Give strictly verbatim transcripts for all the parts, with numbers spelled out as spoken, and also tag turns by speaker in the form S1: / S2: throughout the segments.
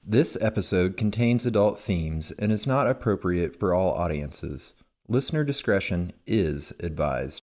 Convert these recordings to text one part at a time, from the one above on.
S1: This episode contains adult themes and is not appropriate for all audiences. Listener discretion is advised.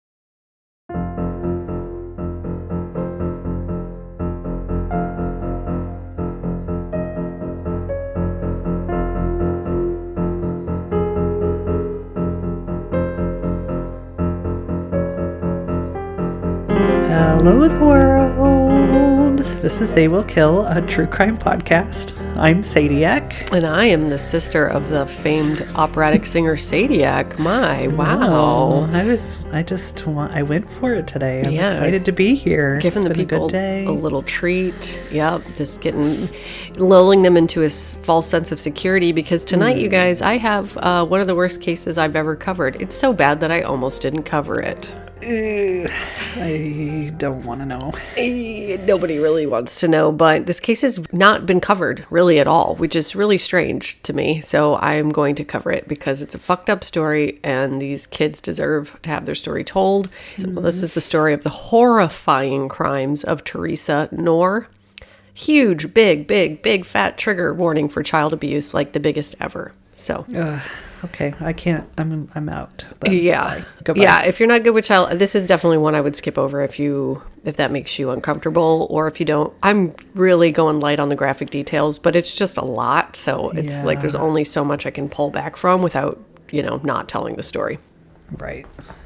S2: Hello, the world. This is They Will Kill, a true crime podcast. I'm Sadiac.
S3: And I am the sister of the famed operatic singer Sadiac. My, wow.
S2: Oh, I was, I just want, I went for it today. I'm
S3: yeah.
S2: excited to be here.
S3: Giving
S2: it's
S3: the
S2: been
S3: people
S2: a, good day.
S3: a little treat. Yep. Just getting, lulling them into a false sense of security because tonight, mm. you guys, I have uh, one of the worst cases I've ever covered. It's so bad that I almost didn't cover it.
S2: Uh, I don't want to know.
S3: Nobody really wants to know, but this case has not been covered really at all, which is really strange to me. So I'm going to cover it because it's a fucked up story and these kids deserve to have their story told. Mm-hmm. So this is the story of the horrifying crimes of Teresa Knorr. Huge, big, big, big fat trigger warning for child abuse, like the biggest ever. So...
S2: Uh. Okay, I can't, I'm I'm out.
S3: Then. Yeah.
S2: Goodbye.
S3: Yeah, if you're not good with child, this is definitely one I would skip over if you, if that makes you uncomfortable, or if you don't. I'm really going light on the graphic details, but it's just a lot, so it's yeah. like there's only so much I can pull back from without, you know, not telling the story.
S2: Right.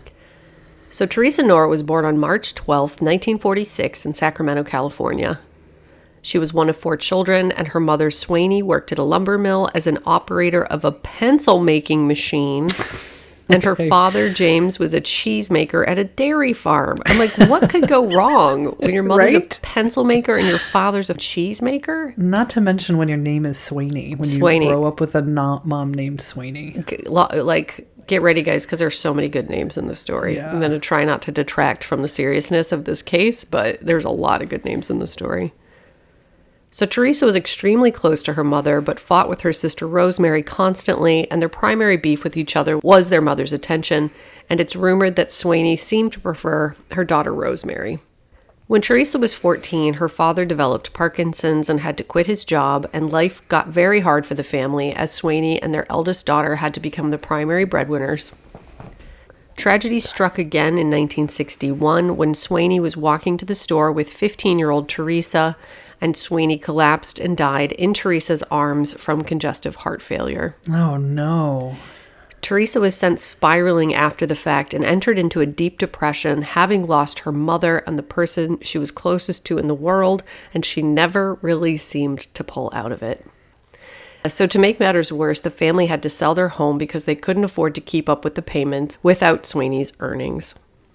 S3: So Teresa Knorr was born on March twelfth, nineteen forty-six in Sacramento, California. She was one of four children, and her mother, Swaney, worked at a lumber mill as an operator of a pencil-making machine. And okay. her father, James, was a cheesemaker at a dairy farm. I'm like, what could go wrong when your mother's right? a pencil maker and your father's a cheesemaker?
S2: Not to mention when your name is Swaney. When
S3: Swaney.
S2: You grow up with a not mom named Swaney.
S3: Like, get ready, guys, because there's so many good names in the story. Yeah. I'm going to try not to detract from the seriousness of this case, but there's a lot of good names in the story. So Teresa was extremely close to her mother, but fought with her sister Rosemary constantly, and their primary beef with each other was their mother's attention, and it's rumored that Swaney seemed to prefer her daughter Rosemary. When Teresa was fourteen, her father developed Parkinson's and had to quit his job, and life got very hard for the family as Swaney and their eldest daughter had to become the primary breadwinners. Tragedy struck again in nineteen sixty-one when Swaney was walking to the store with fifteen-year-old Teresa, and Swaney collapsed and died in Teresa's arms from congestive heart failure.
S2: Oh, no.
S3: Teresa was sent spiraling after the fact and entered into a deep depression, having lost her mother and the person she was closest to in the world, and she never really seemed to pull out of it. So to make matters worse, the family had to sell their home because they couldn't afford to keep up with the payments without Swaney's earnings.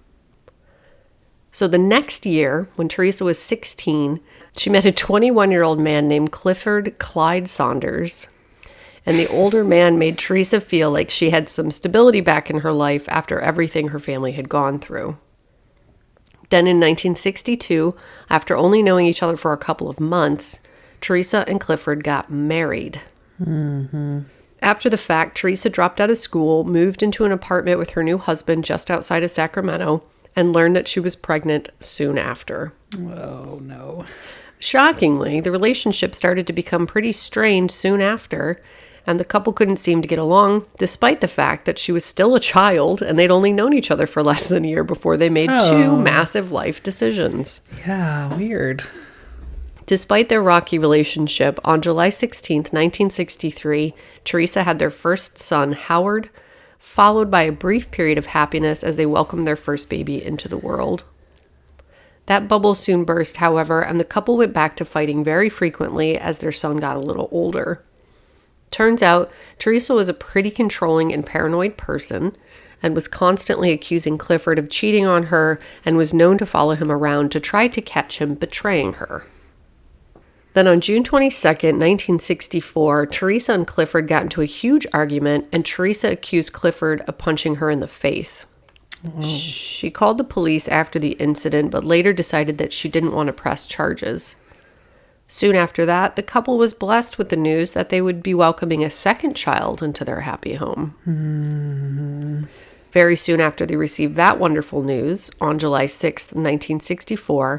S3: So the next year, when Teresa was sixteen, she met a twenty-one-year-old man named Clifford Clyde Saunders. And the older man made Teresa feel like she had some stability back in her life after everything her family had gone through. Then in nineteen sixty-two, after only knowing each other for a couple of months, Teresa and Clifford got married.
S2: Mm-hmm.
S3: After the fact, Teresa dropped out of school, moved into an apartment with her new husband just outside of Sacramento, and learned that she was pregnant soon after.
S2: Oh, no.
S3: Shockingly, the relationship started to become pretty strained soon after, and the couple couldn't seem to get along, despite the fact that she was still a child, and they'd only known each other for less than a year before they made oh. two massive life decisions.
S2: Yeah, weird.
S3: Despite their rocky relationship, on July sixteenth, nineteen sixty-three, Teresa had their first son, Howard, followed by a brief period of happiness as they welcomed their first baby into the world. That bubble soon burst, however, and the couple went back to fighting very frequently as their son got a little older. Turns out, Teresa was a pretty controlling and paranoid person and was constantly accusing Clifford of cheating on her and was known to follow him around to try to catch him betraying her. Then on June twenty-second, nineteen sixty-four, Teresa and Clifford got into a huge argument, and Teresa accused Clifford of punching her in the face. Oh. She called the police after the incident, but later decided that she didn't want to press charges. Soon after that, the couple was blessed with the news that they would be welcoming a second child into their happy home.
S2: Mm-hmm.
S3: Very soon after they received that wonderful news, on July sixth, nineteen sixty-four,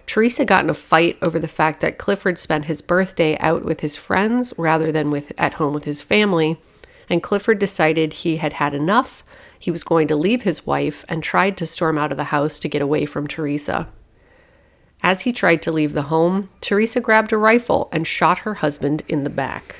S3: Teresa got in a fight over the fact that Clifford spent his birthday out with his friends rather than with at home with his family, and Clifford decided he had had enough. He was going to leave his wife and tried to storm out of the house to get away from Teresa. As he tried to leave the home, Teresa grabbed a rifle and shot her husband in the back.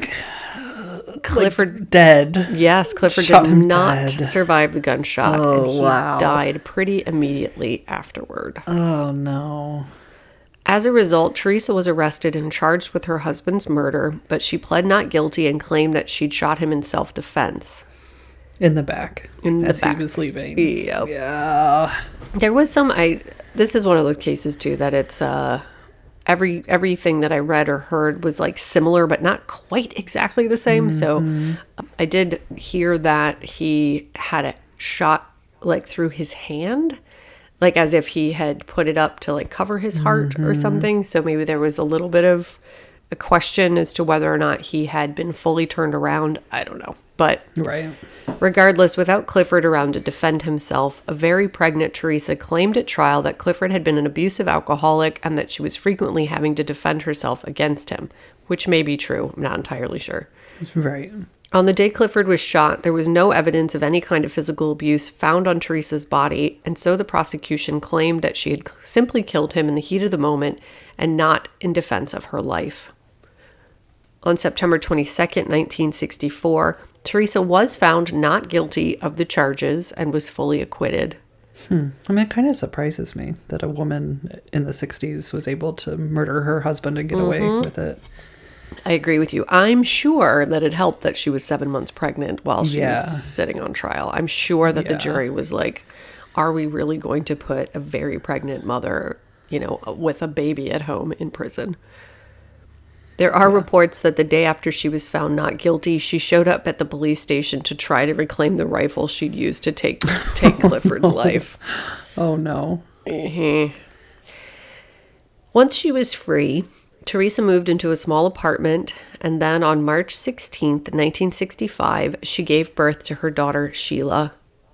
S3: Clifford
S2: like dead.
S3: Yes, Clifford
S2: Shot
S3: did
S2: him
S3: not
S2: dead.
S3: survive the gunshot,
S2: Oh,
S3: and he
S2: wow.
S3: died pretty immediately afterward.
S2: Oh, no.
S3: As a result, Teresa was arrested and charged with her husband's murder, but she pled not guilty and claimed that she'd shot him in self-defense.
S2: In the back.
S3: In the
S2: as
S3: back.
S2: he was leaving.
S3: Yep.
S2: Yeah.
S3: There was some, I, this is one of those cases too, that it's, uh, every, everything that I read or heard was like similar, but not quite exactly the same. Mm-hmm. So I did hear that he had a shot like through his hand, like as if he had put it up to like cover his heart mm-hmm. or something. So maybe there was a little bit of a question as to whether or not he had been fully turned around. I don't know. But
S2: right.
S3: Regardless, without Clifford around to defend himself, a very pregnant Teresa claimed at trial that Clifford had been an abusive alcoholic and that she was frequently having to defend herself against him, which may be true. I'm not entirely sure.
S2: Right.
S3: On the day Clifford was shot, there was no evidence of any kind of physical abuse found on Teresa's body, and so the prosecution claimed that she had simply killed him in the heat of the moment and not in defense of her life. On September twenty-second, nineteen sixty-four, Teresa was found not guilty of the charges and was fully acquitted.
S2: Hmm. I mean, it kind of surprises me that a woman in the sixties was able to murder her husband and get mm-hmm. away with it.
S3: I agree with you. I'm sure that it helped that she was seven months pregnant while she yeah. was sitting on trial. I'm sure that yeah. the jury was like, are we really going to put a very pregnant mother, you know, with a baby at home in prison? There are yeah. reports that the day after she was found not guilty, she showed up at the police station to try to reclaim the rifle she'd used to take take Clifford's
S2: oh, no.
S3: life.
S2: Oh, no.
S3: Mm-hmm. Once she was free, Teresa moved into a small apartment, and then on March sixteenth, nineteen sixty-five, she gave birth to her daughter, Sheila.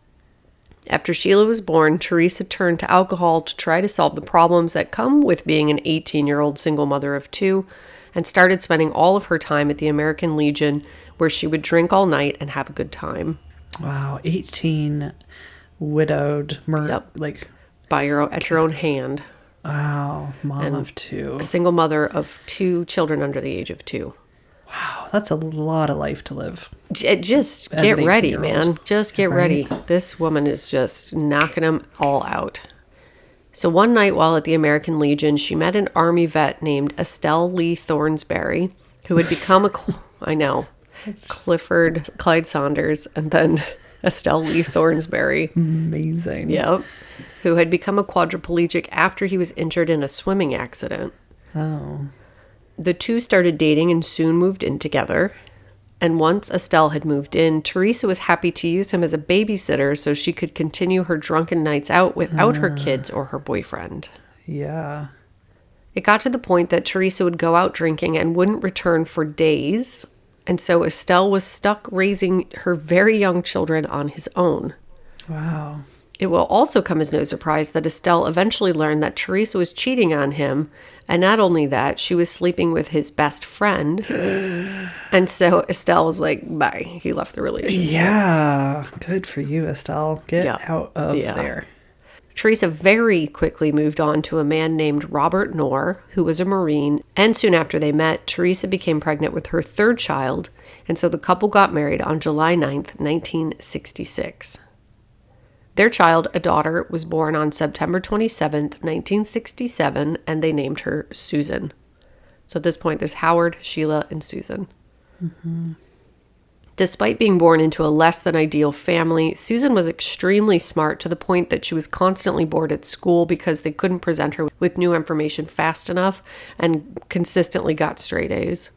S3: After Sheila was born, Teresa turned to alcohol to try to solve the problems that come with being an eighteen-year-old single mother of two, and started spending all of her time at the American Legion, where she would drink all night and have a good time.
S2: Wow, eighteen widowed, mur-
S3: yep.
S2: like
S3: by your own, at your own hand.
S2: Wow, mom
S3: and
S2: of two.
S3: A single mother of two children under the age of two.
S2: Wow, that's a lot of life to live.
S3: J- just
S2: As
S3: get ready, man. Just get
S2: right?
S3: ready. This woman is just knocking them all out. So one night while at the American Legion, she met an Army vet named Estelle Lee Thornsberry, who had become a, I know, Clifford Clyde Saunders, and then Estelle Lee Thornsberry.
S2: Amazing.
S3: Yep. Who had become a quadriplegic after he was injured in a swimming accident.
S2: Oh.
S3: The two started dating and soon moved in together. And once Estelle had moved in, Teresa was happy to use him as a babysitter so she could continue her drunken nights out without uh, her kids or her boyfriend.
S2: Yeah.
S3: It got to the point that Teresa would go out drinking and wouldn't return for days. And so Estelle was stuck raising her very young children on his own.
S2: Wow.
S3: It will also come as no surprise that Estelle eventually learned that Teresa was cheating on him, and not only that, she was sleeping with his best friend. And so Estelle was like, bye. He left the relationship.
S2: Yeah. Good for you, Estelle. Get
S3: yeah.
S2: out of
S3: yeah.
S2: there.
S3: Teresa very quickly moved on to a man named Robert Knorr, who was a Marine, and soon after they met, Teresa became pregnant with her third child, and so the couple got married on July ninth, nineteen sixty-six. Their child, a daughter, was born on September twenty-seventh, nineteen sixty-seven, and they named her Susan. So at this point, there's Howard, Sheila, and Susan.
S2: Mm-hmm.
S3: Despite being born into a less than ideal family, Susan was extremely smart to the point that she was constantly bored at school because they couldn't present her with new information fast enough and consistently got straight A's.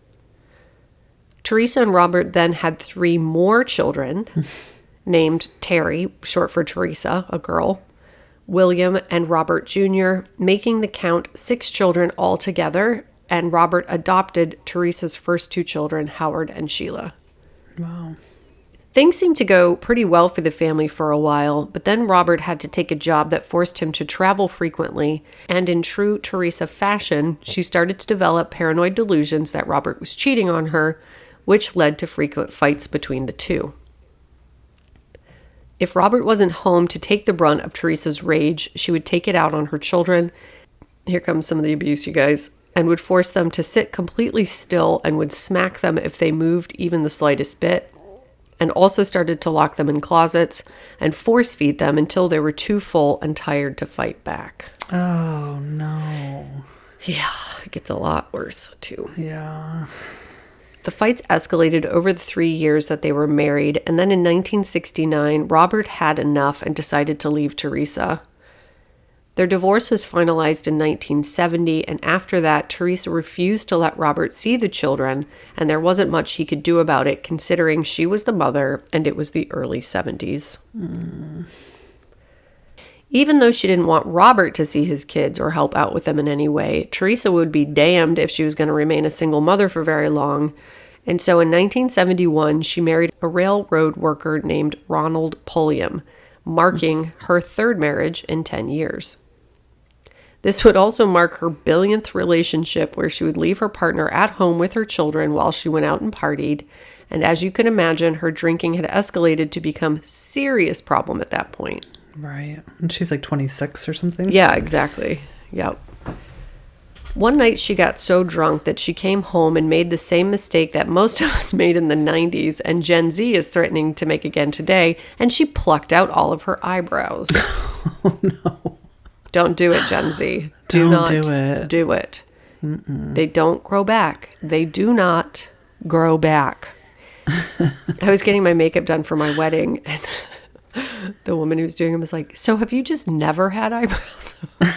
S3: Teresa and Robert then had three more children named Terry, short for Teresa, a girl, William, and Robert Junior, making the count six children altogether, and Robert adopted Teresa's first two children, Howard and Sheila.
S2: Wow.
S3: Things seemed to go pretty well for the family for a while, but then Robert had to take a job that forced him to travel frequently, and in true Teresa fashion, she started to develop paranoid delusions that Robert was cheating on her, which led to frequent fights between the two. If Robert wasn't home to take the brunt of Teresa's rage, she would take it out on her children. Here comes some of the abuse, you guys. And would force them to sit completely still and would smack them if they moved even the slightest bit. And also started to lock them in closets and force feed them until they were too full and tired to fight back.
S2: Oh, no.
S3: Yeah, it gets a lot worse, too.
S2: Yeah.
S3: The fights escalated over the three years that they were married, and then in nineteen sixty-nine, Robert had enough and decided to leave Teresa. Their divorce was finalized in nineteen seventy, and after that, Teresa refused to let Robert see the children, and there wasn't much he could do about it, considering she was the mother, and it was the early seventies. Mm. Even though she didn't want Robert to see his kids or help out with them in any way, Teresa would be damned if she was going to remain a single mother for very long, and so in nineteen seventy-one, she married a railroad worker named Ronald Pulliam, marking her third marriage in ten years. This would also mark her billionth relationship, where she would leave her partner at home with her children while she went out and partied. And as you can imagine, her drinking had escalated to become a serious problem at that point.
S2: Right. And she's like twenty-six or something?
S3: Yeah, exactly. Yep. One night she got so drunk that she came home and made the same mistake that most of us made in the nineties and Gen Z is threatening to make again today, and she plucked out all of her eyebrows.
S2: Oh, no.
S3: Don't do it, Gen Z. Do
S2: don't
S3: not
S2: do it.
S3: Do it. They don't grow back. They do not grow back. I was getting my makeup done for my wedding, and the woman who was doing it was like, "So have you just never had eyebrows?"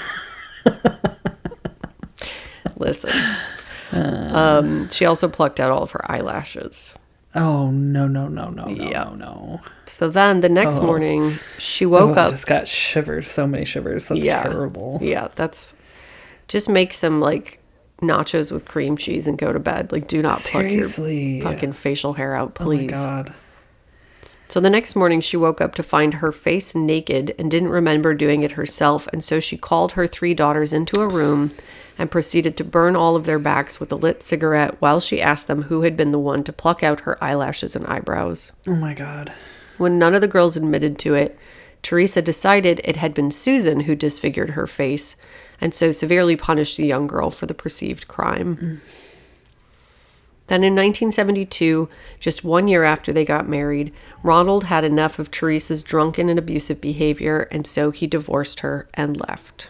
S3: Listen. Um, she also plucked out all of her eyelashes.
S2: Oh, no, no, no, no,
S3: Yeah.
S2: no, no.
S3: So then the next
S2: Oh.
S3: morning, she woke
S2: oh,
S3: up.
S2: I just got shivers. So many shivers. That's
S3: Yeah.
S2: terrible.
S3: Yeah, that's... Just make some, like, nachos with cream cheese and go to bed. Like, do not
S2: Seriously.
S3: pluck your fucking facial hair out,
S2: Oh, my
S3: please.
S2: God.
S3: So the next morning, she woke up to find her face naked and didn't remember doing it herself, and so she called her three daughters into a room and proceeded to burn all of their backs with a lit cigarette while she asked them who had been the one to pluck out her eyelashes and eyebrows.
S2: Oh, my God.
S3: When none of the girls admitted to it, Teresa decided it had been Susan who disfigured her face, and so severely punished the young girl for the perceived crime. Mm. Then in nineteen seventy-two, just one year after they got married, Ronald had enough of Teresa's drunken and abusive behavior, and so he divorced her and left.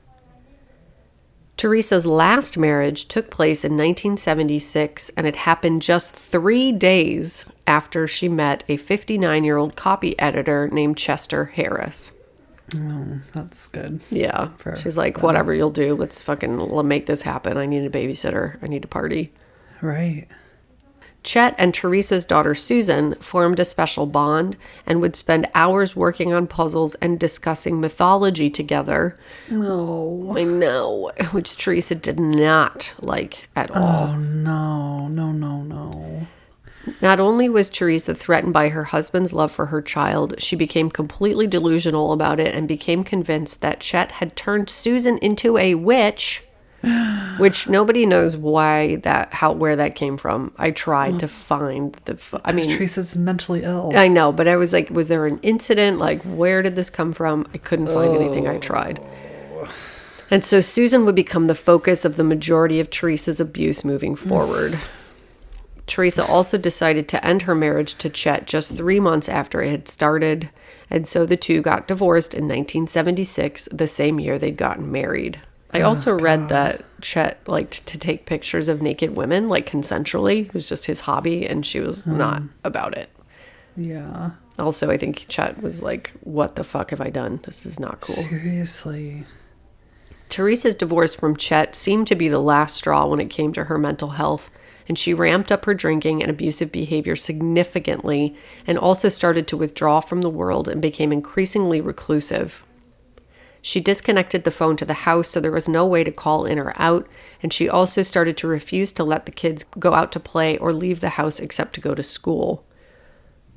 S3: Teresa's last marriage took place in nineteen seventy-six, and it happened just three days after she met a fifty-nine-year-old copy editor named Chester Harris.
S2: Oh, that's good.
S3: Yeah.
S2: For
S3: She's like,
S2: them.
S3: whatever you'll do, let's fucking let's make this happen. I need a babysitter. I need a party.
S2: Right.
S3: Chet and Teresa's daughter Susan formed a special bond and would spend hours working on puzzles and discussing mythology together.
S2: No.
S3: I know, which Teresa did not like at all.
S2: Oh, no. No, no, no.
S3: Not only was Teresa threatened by her husband's love for her child, she became completely delusional about it and became convinced that Chet had turned Susan into a witch. Which nobody knows why that, how, where that came from. I tried to find the, I mean,
S2: Teresa's mentally ill.
S3: I know, but I was like, was there an incident? Like, where did this come from? I couldn't find oh. anything. I tried. And so Susan would become the focus of the majority of Teresa's abuse moving forward. Teresa also decided to end her marriage to Chet just three months after it had started. And so the two got divorced in nineteen seventy-six, the same year they'd gotten married. I also oh, read that Chet liked to take pictures of naked women, like consensually. It was just his hobby, and she was um, not about it.
S2: Yeah.
S3: Also, I think Chet was like, what the fuck have I done? This is not cool.
S2: Seriously.
S3: Teresa's divorce from Chet seemed to be the last straw when it came to her mental health, and she ramped up her drinking and abusive behavior significantly and also started to withdraw from the world and became increasingly reclusive. She disconnected the phone to the house so there was no way to call in or out, and she also started to refuse to let the kids go out to play or leave the house except to go to school.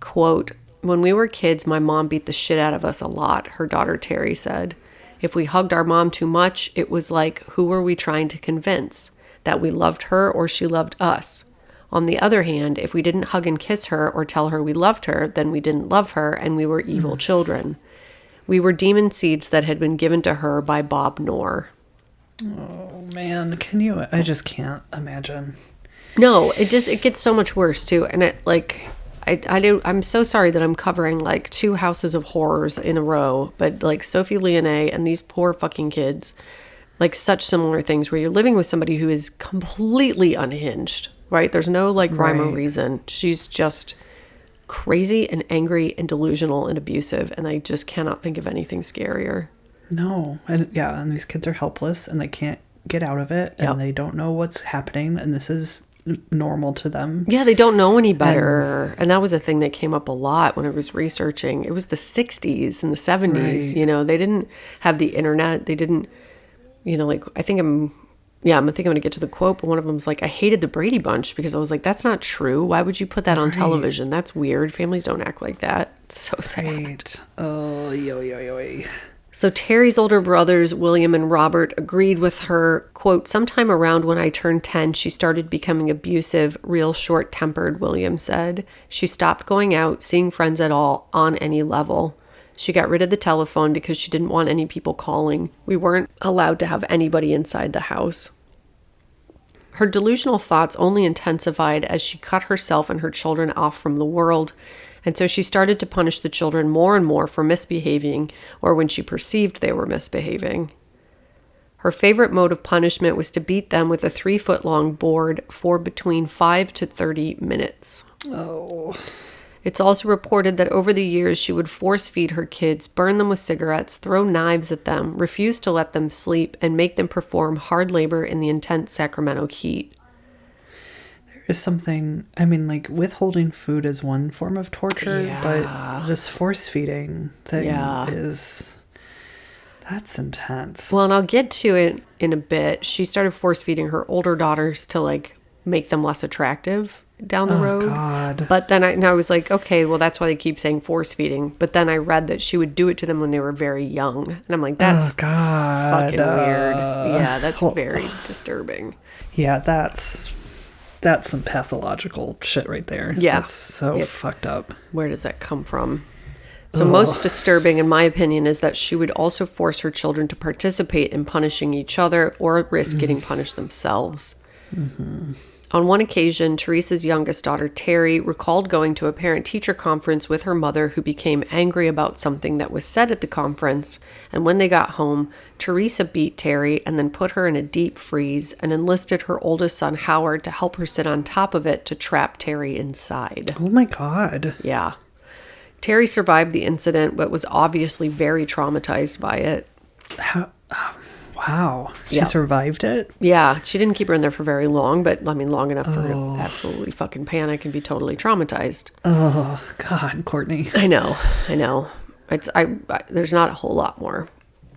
S3: Quote, "When we were kids, my mom beat the shit out of us a lot," her daughter Terry said. "If we hugged our mom too much, it was like, who were we trying to convince? That we loved her or she loved us? On the other hand, if we didn't hug and kiss her or tell her we loved her, then we didn't love her and we were evil mm. children. We were demon seeds that had been given to her by Bob Knorr."
S2: Oh, man. Can you? I just can't imagine.
S3: No, it just, it gets so much worse, too. And it, like, I, I do, I'm so sorry that I'm covering, like, two houses of horrors in a row. But, like, Sophie Lyonnais and these poor fucking kids, like, such similar things where you're living with somebody who is completely unhinged, right? There's no, like, rhyme right. or reason. She's just crazy and angry and delusional and abusive. And I just cannot think of anything scarier.
S2: No. And yeah, and these kids are helpless and they can't get out of it. And yep. they don't know what's happening. And this is normal to them.
S3: Yeah, they don't know any better. And, and that was a thing that came up a lot when I was researching. It was the sixties and the seventies. Right. You know, they didn't have the internet. They didn't, you know, like, I think I'm, yeah, I'm thinking I'm going to get to the quote, but one of them was like, "I hated the Brady Bunch," because I was like, that's not true. Why would you put that on right. television? That's weird. Families don't act like that. It's so sad.
S2: Right. Oh, yo, yo, yo.
S3: So Terry's older brothers, William and Robert, agreed with her. Quote, "Sometime around when I turned ten, she started becoming abusive, real short-tempered," William said. "She stopped going out, seeing friends at all, on any level. She got rid of the telephone because she didn't want any people calling. We weren't allowed to have anybody inside the house." Her delusional thoughts only intensified as she cut herself and her children off from the world. And so she started to punish the children more and more for misbehaving, or when she perceived they were misbehaving. Her favorite mode of punishment was to beat them with a three-foot-long board for between five to thirty minutes.
S2: Oh.
S3: It's also reported that over the years she would force-feed her kids, burn them with cigarettes, throw knives at them, refuse to let them sleep, and make them perform hard labor in the intense Sacramento heat.
S2: Is something, I mean, like, withholding food is one form of torture, yeah. but this force feeding thing yeah. is, that's intense.
S3: Well, and I'll get to it in a bit. She started force feeding her older daughters to, like, make them less attractive down the
S2: oh,
S3: road.
S2: God.
S3: But then I, and I was like, okay, well, that's why they keep saying force feeding. But then I read that she would do it to them when they were very young. And I'm like, that's
S2: oh, God.
S3: fucking uh, weird. Yeah, that's well, very disturbing.
S2: Yeah, that's... That's some pathological shit right there.
S3: Yeah.
S2: That's so yep. fucked up.
S3: Where does that come from? So Ugh. Most disturbing, in my opinion, is that she would also force her children to participate in punishing each other or risk mm. getting punished themselves. Mm-hmm. On one occasion, Teresa's youngest daughter, Terry, recalled going to a parent-teacher conference with her mother, who became angry about something that was said at the conference. And when they got home, Teresa beat Terry and then put her in a deep freeze and enlisted her oldest son, Howard, to help her sit on top of it to trap Terry inside.
S2: Oh, my God.
S3: Yeah. Terry survived the incident, but was obviously very traumatized by it.
S2: How... Oh. Wow. She
S3: yeah.
S2: survived it?
S3: Yeah. She didn't keep her in there for very long, but I mean, long enough for her to absolutely fucking panic and be totally traumatized.
S2: Oh, God, Courtney.
S3: I know. I know. It's, I, I there's not a whole lot more.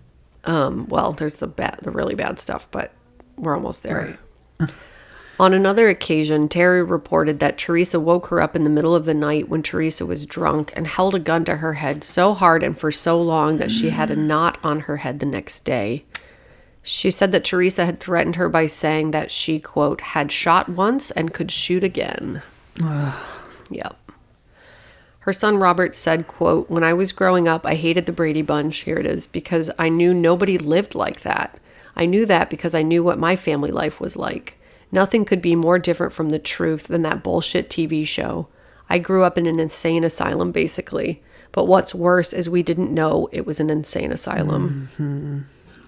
S3: Um, well, there's the bad, the really bad stuff, but we're almost there. Right. On another occasion, Terry reported that Teresa woke her up in the middle of the night when Teresa was drunk and held a gun to her head so hard and for so long that she had a knot on her head the next day. She said that Teresa had threatened her by saying that she, quote, had shot once and could shoot again. Yep. Her son Robert said, quote, "When I was growing up, I hated the Brady Bunch," here it is, "because I knew nobody lived like that. I knew that because I knew what my family life was like. Nothing could be more different from the truth than that bullshit T V show. I grew up in an insane asylum, basically. But what's worse is we didn't know it was an insane asylum." Mm-hmm.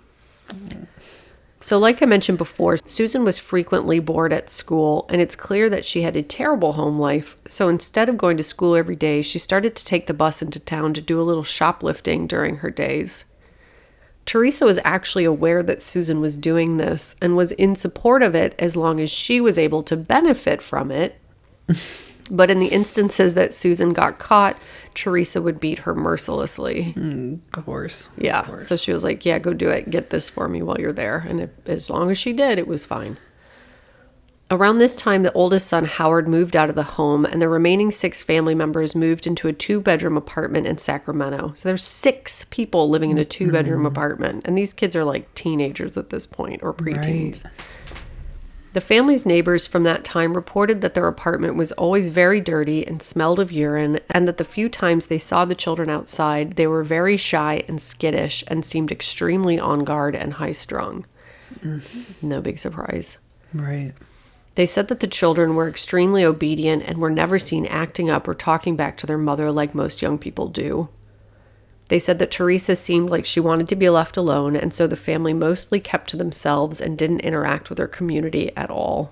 S3: So like I mentioned before, Susan was frequently bored at school, and it's clear that she had a terrible home life. So instead of going to school every day, she started to take the bus into town to do a little shoplifting during her days. Teresa was actually aware that Susan was doing this and was in support of it as long as she was able to benefit from it. But in the instances that Susan got caught, Teresa would beat her mercilessly.
S2: Mm, of course.
S3: Yeah.
S2: Of course.
S3: So she was like, yeah, go do it. Get this for me while you're there. And it, as long as she did, it was fine. Around this time, the oldest son, Howard, moved out of the home, and the remaining six family members moved into a two-bedroom apartment in Sacramento. So there's six people living in a two-bedroom mm-hmm. apartment, and these kids are like teenagers at this point, or preteens. Right. The family's neighbors from that time reported that their apartment was always very dirty and smelled of urine, and that the few times they saw the children outside, they were very shy and skittish and seemed extremely on guard and high-strung. Mm-hmm. No big surprise.
S2: Right.
S3: They said that the children were extremely obedient and were never seen acting up or talking back to their mother like most young people do. They said that Teresa seemed like she wanted to be left alone, and so the family mostly kept to themselves and didn't interact with their community at all.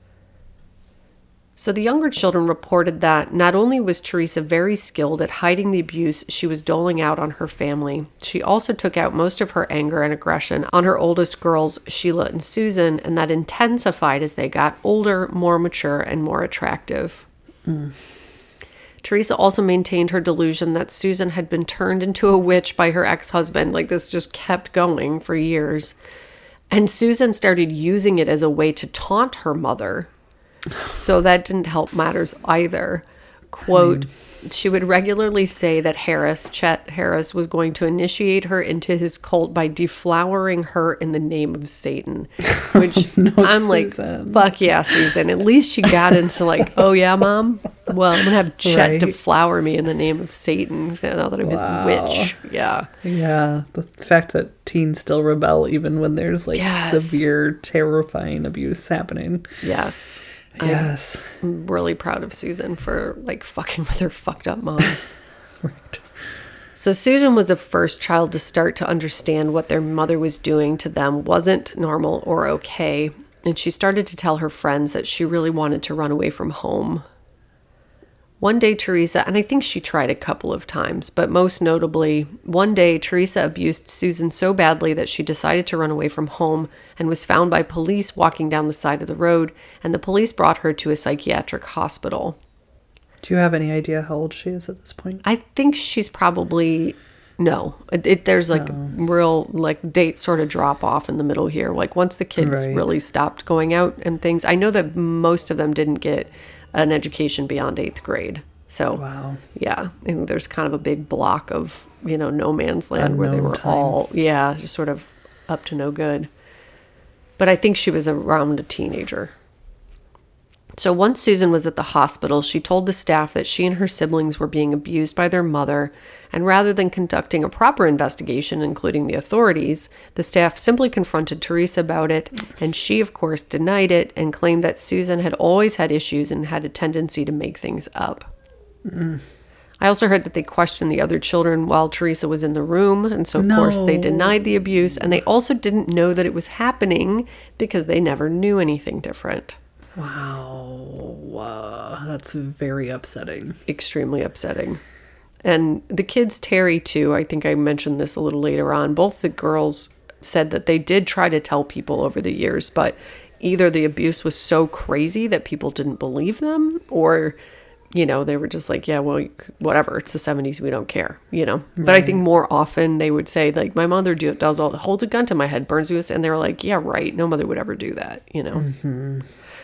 S3: So the younger children reported that not only was Teresa very skilled at hiding the abuse she was doling out on her family, she also took out most of her anger and aggression on her oldest girls, Sheila and Susan, and that intensified as they got older, more mature, and more attractive. Mm. Teresa also maintained her delusion that Susan had been turned into a witch by her ex-husband. Like, this just kept going for years. And Susan started using it as a way to taunt her mother. So that didn't help matters either. Quote, I mean, she would regularly say that Harris, Chet Harris, was going to initiate her into his cult by deflowering her in the name of Satan. Which no, I'm Susan. like, fuck yeah, Susan. At least she got into like, oh yeah, Mom? Well, I'm going to have Chet right. deflower me in the name of Satan now that I'm wow. his witch. Yeah.
S2: Yeah. The fact that teens still rebel even when there's like yes. severe, terrifying abuse happening.
S3: Yes.
S2: Yes.
S3: I'm really proud of Susan for like fucking with her fucked up mom. Right. So Susan was the first child to start to understand what their mother was doing to them wasn't normal or okay. And she started to tell her friends that she really wanted to run away from home. One day, Teresa, and I think she tried a couple of times, but most notably, one day, Teresa abused Susan so badly that she decided to run away from home and was found by police walking down the side of the road, and the police brought her to a psychiatric hospital.
S2: Do you have any idea how old she is at this point?
S3: I think she's probably, no. It, it, there's like no. real, like, dates sort of drop off in the middle here. Like, once the kids right. really stopped going out and things, I know that most of them didn't get an education beyond eighth grade. So,
S2: wow.
S3: yeah, I think there's kind of a big block of, you know, no man's land Unknown where they were time. all, yeah, just sort of up to no good. But I think she was around a teenager. So once Susan was at the hospital, she told the staff that she and her siblings were being abused by their mother, and rather than conducting a proper investigation, including the authorities, the staff simply confronted Teresa about it, and she, of course, denied it and claimed that Susan had always had issues and had a tendency to make things up. Mm. I also heard that they questioned the other children while Teresa was in the room, and so, of no. course, they denied the abuse, and they also didn't know that it was happening because they never knew anything different.
S2: Wow. Uh, that's very upsetting.
S3: Extremely upsetting. And the kids, Terry, too, I think I mentioned this a little later on, both the girls said that they did try to tell people over the years, but either the abuse was so crazy that people didn't believe them, or, you know, they were just like, yeah, well, whatever, it's the seventies, we don't care, you know. Right. But I think more often they would say, like, my mother do, does all, holds a gun to my head, burns us, and they were like, yeah, right, no mother would ever do that, you know. Mm-hmm.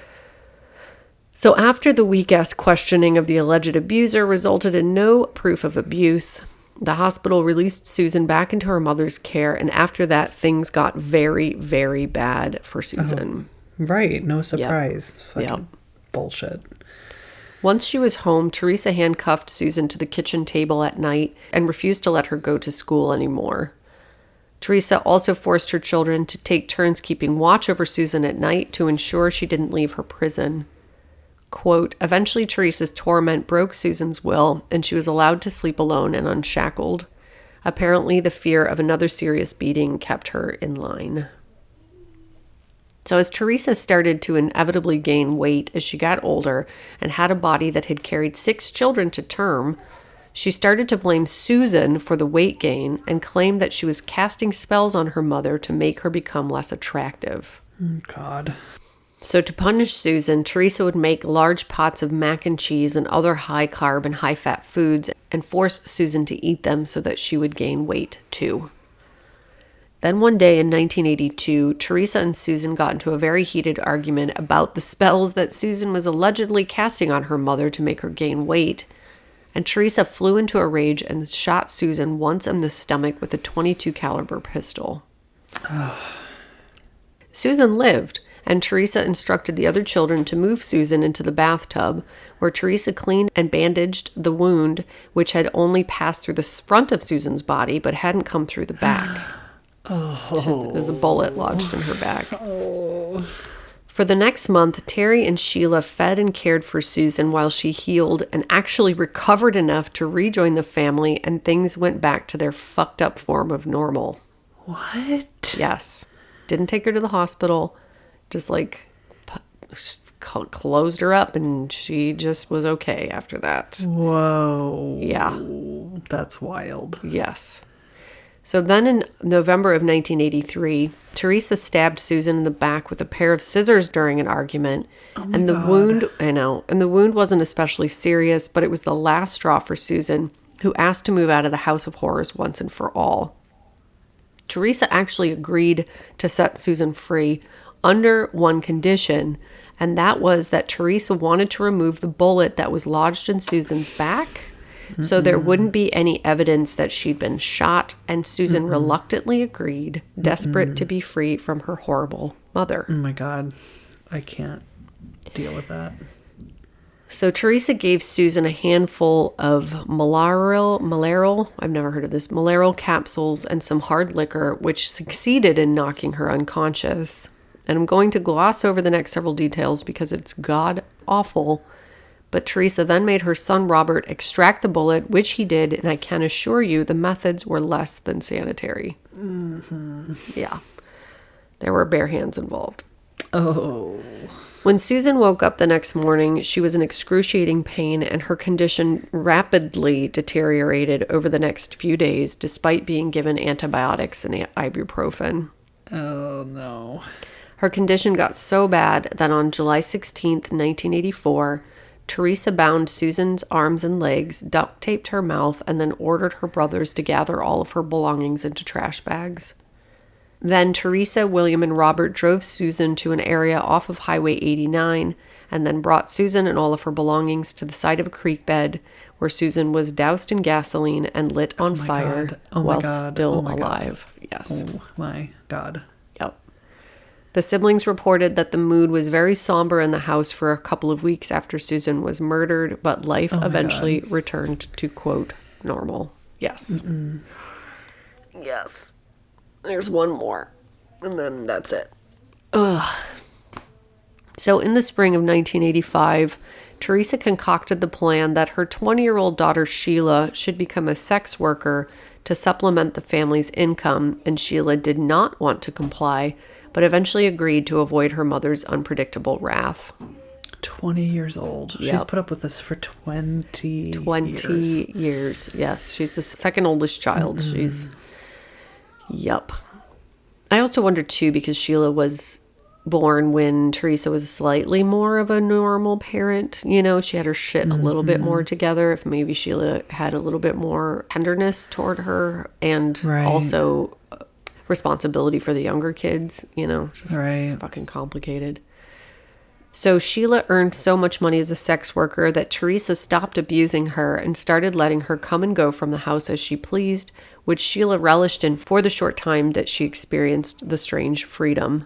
S3: So after the weak-ass questioning of the alleged abuser resulted in no proof of abuse, the hospital released Susan back into her mother's care, and after that, things got very, very bad for Susan.
S2: Oh, right, no surprise.
S3: Yep. Fucking yep.
S2: bullshit.
S3: Once she was home, Teresa handcuffed Susan to the kitchen table at night and refused to let her go to school anymore. Teresa also forced her children to take turns keeping watch over Susan at night to ensure she didn't leave her prison. Quote, eventually Teresa's torment broke Susan's will, and she was allowed to sleep alone and unshackled. Apparently, the fear of another serious beating kept her in line. So as Teresa started to inevitably gain weight as she got older and had a body that had carried six children to term, she started to blame Susan for the weight gain and claimed that she was casting spells on her mother to make her become less attractive.
S2: God.
S3: So to punish Susan, Teresa would make large pots of mac and cheese and other high-carb and high-fat foods and force Susan to eat them so that she would gain weight too. Then one day in nineteen eighty-two, Teresa and Susan got into a very heated argument about the spells that Susan was allegedly casting on her mother to make her gain weight. And Teresa flew into a rage and shot Susan once in the stomach with a twenty-two caliber pistol. Susan lived, and Teresa instructed the other children to move Susan into the bathtub, where Teresa cleaned and bandaged the wound, which had only passed through the front of Susan's body but hadn't come through the back.
S2: Oh.
S3: So there's a bullet lodged in her back. Oh. For the next month, Terry and Sheila fed and cared for Susan while she healed and actually recovered enough to rejoin the family, and things went back to their fucked up form of normal.
S2: What?
S3: Yes. Didn't take her to the hospital. Just like closed her up, and she just was okay after that.
S2: Whoa.
S3: Yeah.
S2: That's wild.
S3: Yes. So then in November of nineteen eighty-three, Teresa stabbed Susan in the back with a pair of scissors during an argument.
S2: Oh my
S3: and the
S2: God.
S3: wound, I know, and the wound wasn't especially serious, but it was the last straw for Susan, who asked to move out of the House of Horrors once and for all. Teresa actually agreed to set Susan free under one condition, and that was that Teresa wanted to remove the bullet that was lodged in Susan's back. Mm-mm. So there wouldn't be any evidence that she'd been shot, and Susan Mm-mm. reluctantly agreed, desperate Mm-mm. to be free from her horrible mother.
S2: Oh my God. I can't deal with that.
S3: So Teresa gave Susan a handful of malarial, malarial, I've never heard of this, malarial capsules and some hard liquor, which succeeded in knocking her unconscious. And I'm going to gloss over the next several details because it's god awful. But Teresa then made her son Robert extract the bullet, which he did, and I can assure you the methods were less than sanitary.
S2: Mm-hmm.
S3: Yeah. There were bare hands involved.
S2: Oh.
S3: When Susan woke up the next morning, she was in excruciating pain, and her condition rapidly deteriorated over the next few days, despite being given antibiotics and ibuprofen.
S2: Oh, no.
S3: Her condition got so bad that on July sixteenth, nineteen eighty-four, Teresa bound Susan's arms and legs, duct taped her mouth, and then ordered her brothers to gather all of her belongings into trash bags. Then Teresa, William, and Robert drove Susan to an area off of Highway eighty-nine, and then brought Susan and all of her belongings to the side of a creek bed, where Susan was doused in gasoline and lit on
S2: oh
S3: fire
S2: God. Oh
S3: while
S2: God.
S3: still
S2: oh
S3: alive.
S2: God.
S3: Yes.
S2: Oh my God.
S3: Yep. The siblings reported that the mood was very somber in the house for a couple of weeks after Susan was murdered, but life
S2: oh
S3: eventually
S2: God.
S3: returned to, quote, normal. Yes.
S2: Mm-mm.
S3: Yes. There's one more, and then that's it. Ugh. So in the spring of nineteen eighty-five, Teresa concocted the plan that her twenty-year-old daughter Sheila should become a sex worker to supplement the family's income, and Sheila did not want to comply, but eventually agreed to avoid her mother's unpredictable wrath.
S2: twenty years old.
S3: Yep.
S2: She's put up with this for twenty
S3: twenty
S2: years.
S3: years. Yes, she's the second oldest child. Mm-mm. She's... Yup. I also wonder, too, because Sheila was born when Teresa was slightly more of a normal parent. You know, she had her shit mm-hmm. a little bit more together. If maybe Sheila had a little bit more tenderness toward her and
S2: right.
S3: also responsibility for the younger kids, you know, just
S2: right.
S3: fucking complicated. So Sheila earned so much money as a sex worker that Teresa stopped abusing her and started letting her come and go from the house as she pleased, which Sheila relished in for the short time that she experienced the strange freedom.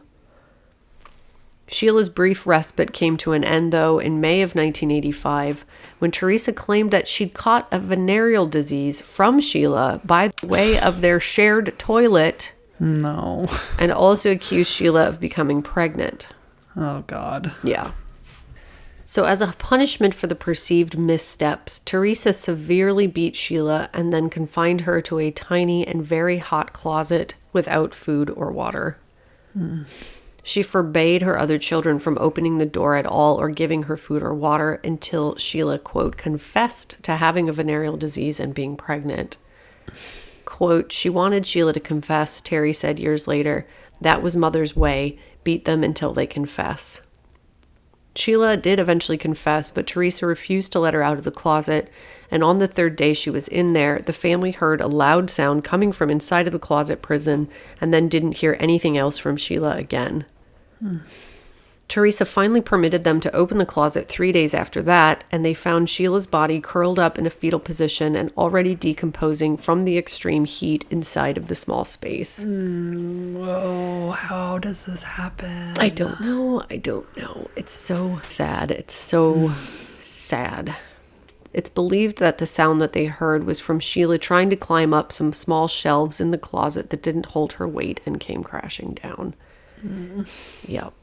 S3: Sheila's brief respite came to an end, though, in May of nineteen eighty-five, when Teresa claimed that she'd caught a venereal disease from Sheila by way of their shared toilet.
S2: No.
S3: And also accused Sheila of becoming pregnant.
S2: Oh, God.
S3: Yeah. So as a punishment for the perceived missteps, Teresa severely beat Sheila and then confined her to a tiny and very hot closet without food or water.
S2: Hmm.
S3: She forbade her other children from opening the door at all or giving her food or water until Sheila, quote, confessed to having a venereal disease and being pregnant. Quote, she wanted Sheila to confess, Terry said years later. That was Mother's way. Beat them until they confess. Sheila did eventually confess, but Teresa refused to let her out of the closet, and on the third day she was in there, the family heard a loud sound coming from inside of the closet prison and then didn't hear anything else from Sheila again. Hmm. Teresa finally permitted them to open the closet three days after that, and they found Sheila's body curled up in a fetal position and already decomposing from the extreme heat inside of the small space.
S2: Mm, whoa, how does this happen?
S3: I don't know. I don't know. It's so sad. It's so sad. It's believed that the sound that they heard was from Sheila trying to climb up some small shelves in the closet that didn't hold her weight and came crashing down. Mm. Yep.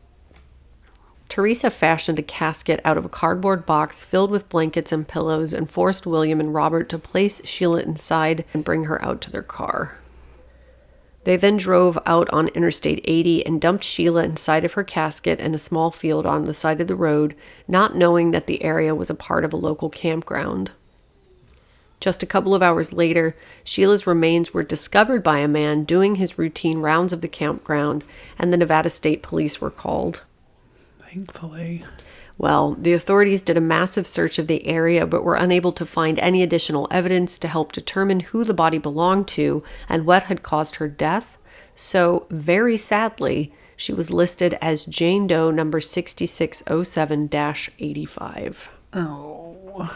S3: Teresa fashioned a casket out of a cardboard box filled with blankets and pillows and forced William and Robert to place Sheila inside and bring her out to their car. They then drove out on Interstate eighty and dumped Sheila inside of her casket in a small field on the side of the road, not knowing that the area was a part of a local campground. Just a couple of hours later, Sheila's remains were discovered by a man doing his routine rounds of the campground, and the Nevada State Police were called.
S2: Thankfully.
S3: Well, the authorities did a massive search of the area, but were unable to find any additional evidence to help determine who the body belonged to and what had caused her death. So, very sadly, she was listed as Jane Doe number sixty-six oh seven dash eighty-five.
S2: Oh.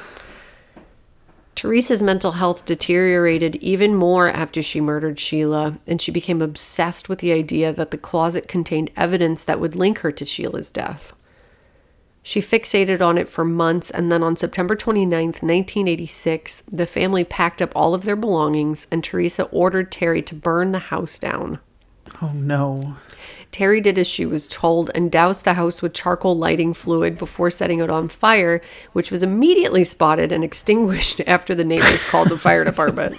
S3: Teresa's mental health deteriorated even more after she murdered Sheila, and she became obsessed with the idea that the closet contained evidence that would link her to Sheila's death. She fixated on it for months, and then on September twenty-ninth, nineteen eighty-six, the family packed up all of their belongings, and Teresa ordered Terry to burn the house down.
S2: Oh, no.
S3: Terry did as she was told and doused the house with charcoal lighting fluid before setting it on fire, which was immediately spotted and extinguished after the neighbors called the fire department.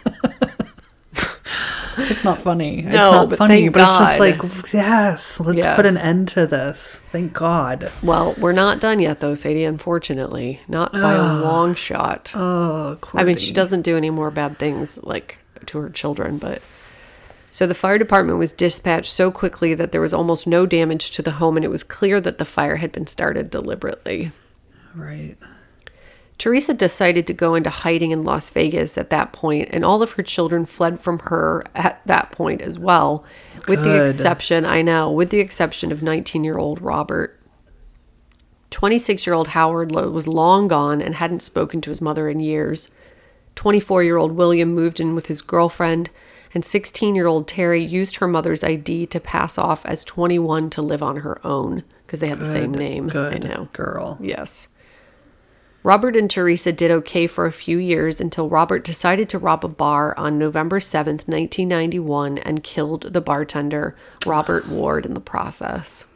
S2: It's not funny.
S3: No,
S2: it's not
S3: but
S2: funny,
S3: thank
S2: but
S3: God.
S2: it's just like, yes, let's
S3: Yes.
S2: put an end to this. Thank God.
S3: Well, we're not done yet, though, Sadie, unfortunately. Not by a long shot.
S2: Oh,
S3: I mean, she doesn't do any more bad things, like, to her children, but... So the fire department was dispatched so quickly that there was almost no damage to the home, and it was clear that the fire had been started deliberately.
S2: Right.
S3: Teresa decided to go into hiding in Las Vegas at that point, and all of her children fled from her at that point as well, with
S2: Good.
S3: the exception, I know, with the exception of nineteen-year-old Robert. twenty-six-year-old Howard was long gone and hadn't spoken to his mother in years. twenty-four-year-old William moved in with his girlfriend, and sixteen-year-old Terry used her mother's I D to pass off as twenty-one to live on her own, because they had
S2: Good,
S3: the same name.
S2: Good
S3: I know.
S2: girl.
S3: Yes. Robert and Teresa did okay for a few years until Robert decided to rob a bar on November seventh, nineteen ninety-one, and killed the bartender, Robert Ward, in the process.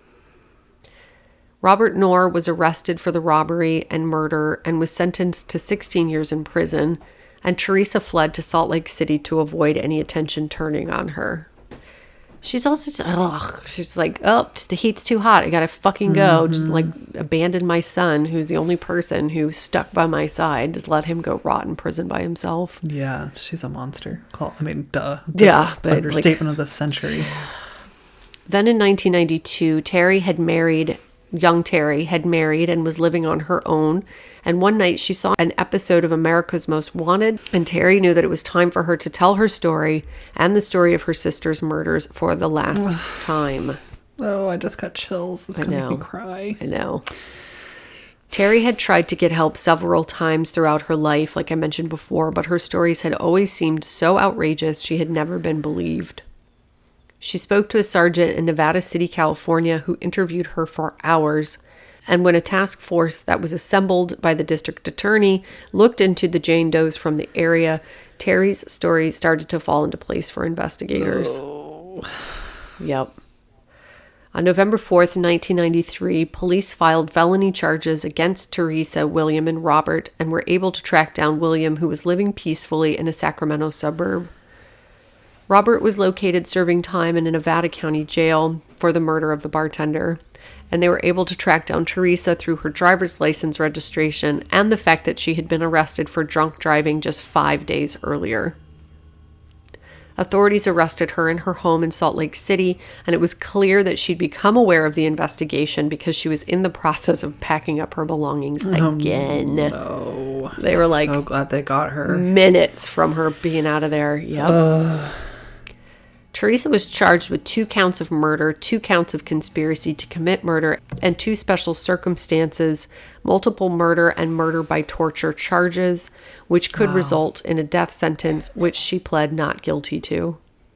S3: Robert Knorr was arrested for the robbery and murder and was sentenced to sixteen years in prison, and Teresa fled to Salt Lake City to avoid any attention turning on her. She's also just, ugh, she's like, oh, the heat's too hot. I gotta fucking go. Mm-hmm. Just like abandon my son, who's the only person who stuck by my side. Just let him go rot in prison by himself.
S2: Yeah, she's a monster. Call, I mean, duh.
S3: Yeah, but
S2: understatement
S3: like,
S2: of the century.
S3: Then in nineteen ninety-two, Terry had married, young Terry had married and was living on her own. And one night she saw an episode of America's Most Wanted, and Terry knew that it was time for her to tell her story and the story of her sister's murders for the last time.
S2: Oh, I just got chills. It's going to make me cry.
S3: I know. Terry had tried to get help several times throughout her life, like I mentioned before, but her stories had always seemed so outrageous she had never been believed. She spoke to a sergeant in Nevada City, California, who interviewed her for hours. And when a task force that was assembled by the district attorney looked into the Jane Does from the area, Terry's story started to fall into place for investigators.
S2: Oh.
S3: Yep. On November fourth, nineteen ninety-three, police filed felony charges against Teresa, William, and Robert, and were able to track down William, who was living peacefully in a Sacramento suburb. Robert was located serving time in a Nevada County jail for the murder of the bartender, and they were able to track down Teresa through her driver's license registration and the fact that she had been arrested for drunk driving just five days earlier. Authorities arrested her in her home in Salt Lake City, and it was clear that she'd become aware of the investigation because she was in the process of packing up her belongings again.
S2: Oh, no.
S3: They were like,
S2: so glad they got her.
S3: Minutes from her being out of there. Yep. Uh. Teresa was charged with two counts of murder, two counts of conspiracy to commit murder, and two special circumstances, multiple murder and murder by torture charges, which could wow. result in a death sentence, which she pled not guilty to.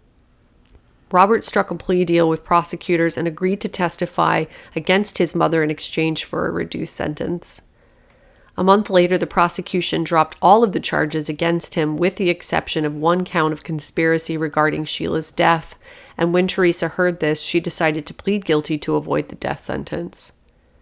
S3: Robert struck a plea deal with prosecutors and agreed to testify against his mother in exchange for a reduced sentence. A month later, the prosecution dropped all of the charges against him with the exception of one count of conspiracy regarding Sheila's death, and when Teresa heard this, she decided to plead guilty to avoid the death sentence.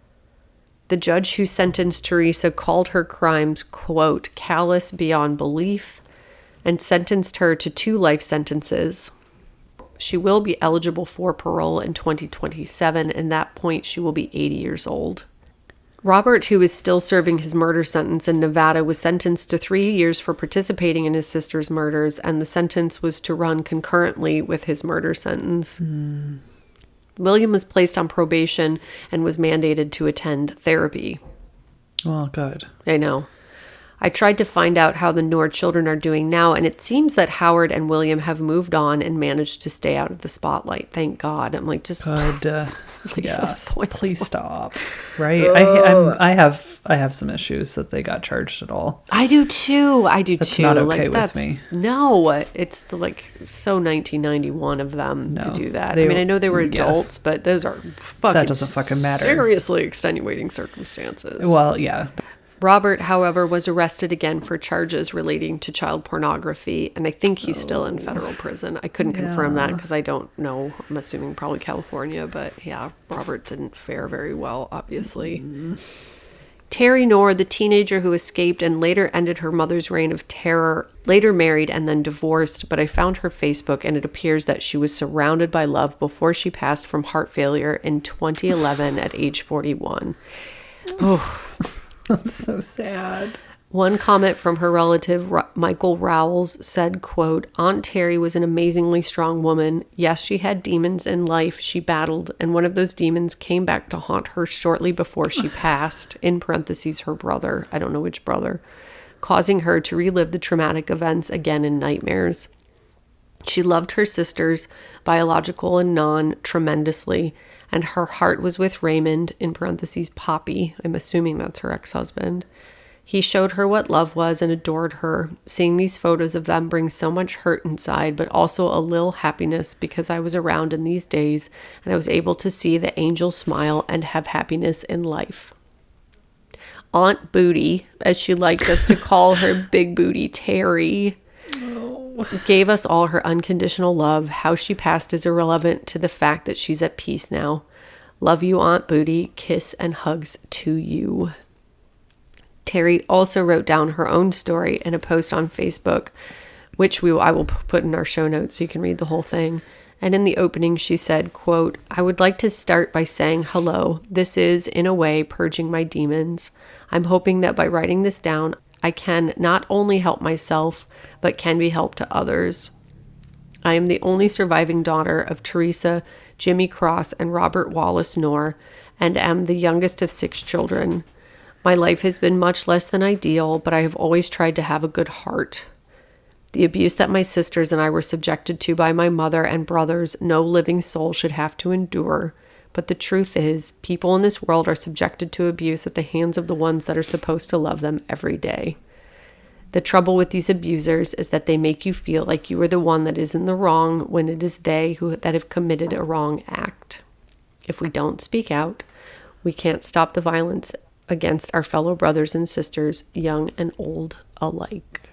S3: The judge who sentenced Teresa called her crimes, quote, callous beyond belief, and sentenced her to two life sentences. She will be eligible for parole in twenty twenty-seven, and at that point she will be eighty years old. Robert, who is still serving his murder sentence in Nevada, was sentenced to three years for participating in his sister's murders, and the sentence was to run concurrently with his murder sentence. Mm. William was placed on probation and was mandated to attend therapy.
S2: Well, good.
S3: I know. I tried to find out how the Knorr children are doing now, and it seems that Howard and William have moved on and managed to stay out of the spotlight. Thank God. I'm like, just
S2: good. Uh, yes, please stop. Right? I, I'm, I have I have some issues that they got charged at all.
S3: I do too. I do
S2: that's
S3: too.
S2: Not okay
S3: like,
S2: with
S3: that's,
S2: me.
S3: No, it's like so nineteen ninety-one of them
S2: no,
S3: to do that.
S2: they,
S3: I mean, I know they were adults,
S2: yes.
S3: but those are fucking
S2: that doesn't fucking matter.
S3: Seriously extenuating circumstances.
S2: Well, yeah.
S3: Robert, however, was arrested again for charges relating to child pornography, and I think he's oh. still in federal prison. I couldn't yeah. confirm that because I don't know. I'm assuming probably California, but yeah, Robert didn't fare very well, obviously. Mm. Terry Knorr, the teenager who escaped and later ended her mother's reign of terror, later married and then divorced, but I found her Facebook and it appears that she was surrounded by love before she passed from heart failure in twenty eleven at age forty-one. Oh.
S2: That's so sad.
S3: One comment from her relative, R- Michael Rowles, said, quote, Aunt Terry was an amazingly strong woman. Yes, she had demons in life she battled, and one of those demons came back to haunt her shortly before she passed, in parentheses, her brother, I don't know which brother, causing her to relive the traumatic events again in nightmares. She loved her sisters, biological and non, tremendously, and her heart was with Raymond, in parentheses, Poppy. I'm assuming that's her ex-husband. He showed her what love was and adored her. Seeing these photos of them brings so much hurt inside, but also a little happiness because I was around in these days and I was able to see the angel smile and have happiness in life. Aunt Booty, as she liked us to call her big booty Terry, gave us all her unconditional love. How she passed is irrelevant to the fact that she's at peace now. Love you, Aunt Booty. Kiss and hugs to you. Terry also wrote down her own story in a post on Facebook, which we I will put in our show notes so you can read the whole thing. And in the opening, she said, quote, I would like to start by saying hello. This is, in a way, purging my demons. I'm hoping that by writing this down, I can not only help myself, but can be help to others. I am the only surviving daughter of Teresa, Jimmy Cross, and Robert Wallace Knorr, and am the youngest of six children. My life has been much less than ideal, but I have always tried to have a good heart. The abuse that my sisters and I were subjected to by my mother and brothers, no living soul should have to endure. But the truth is, people in this world are subjected to abuse at the hands of the ones that are supposed to love them every day. The trouble with these abusers is that they make you feel like you are the one that is in the wrong when it is they who that have committed a wrong act. If we don't speak out, we can't stop the violence against our fellow brothers and sisters, young and old alike.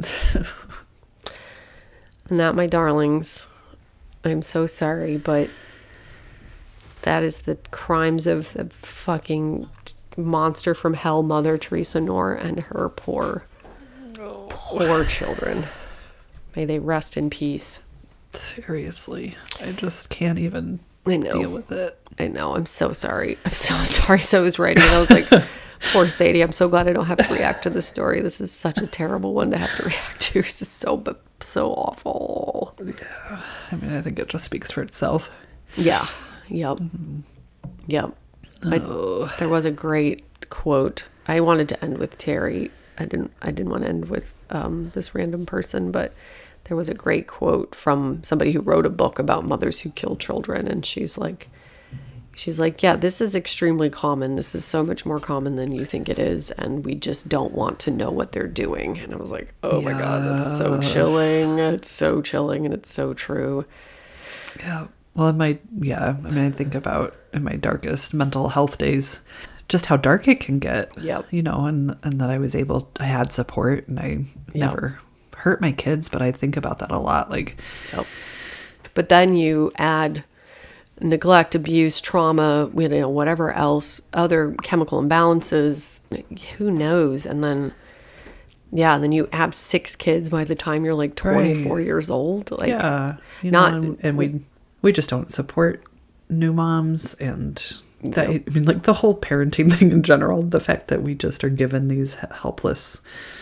S3: And that, my darlings, I'm so sorry, but that is the crimes of the fucking monster from hell, Mother Teresa Knorr, and her poor, oh. poor children. May they rest in peace.
S2: Seriously, I just can't even
S3: I know.
S2: deal with it.
S3: I know. I'm so sorry. I'm so sorry. So I was writing and I was like, Poor Sadie. I'm so glad I don't have to react to this story. This is such a terrible one to have to react to. This is so, so awful.
S2: Yeah. I mean, I think it just speaks for itself.
S3: Yeah. Yep. Mm-hmm. Yep. Oh. I, there was a great quote. I wanted to end with Terry. I didn't, I didn't want to end with um, this random person, but there was a great quote from somebody who wrote a book about mothers who kill children. And she's like, She's like, yeah, this is extremely common. This is so much more common than you think it is. And we just don't want to know what they're doing. And I was like, oh yes. my God, that's so chilling. It's so chilling and it's so true.
S2: Yeah. Well, in my, yeah, I mean, I think about in my darkest mental health days, just how dark it can get.
S3: Yep.
S2: You know, and, and that I was able, I had support and I
S3: yep.
S2: never hurt my kids, but I think about that a lot. Like,
S3: yep. But then you add neglect, abuse, trauma, you know, whatever else, other chemical imbalances, who knows? And then, yeah, and then you have six kids by the time you're like twenty-four right. years old. Like,
S2: yeah, you
S3: not,
S2: know, and, and we we just don't support new moms, and that, I mean, like the whole parenting thing in general. The fact that we just are given these helpless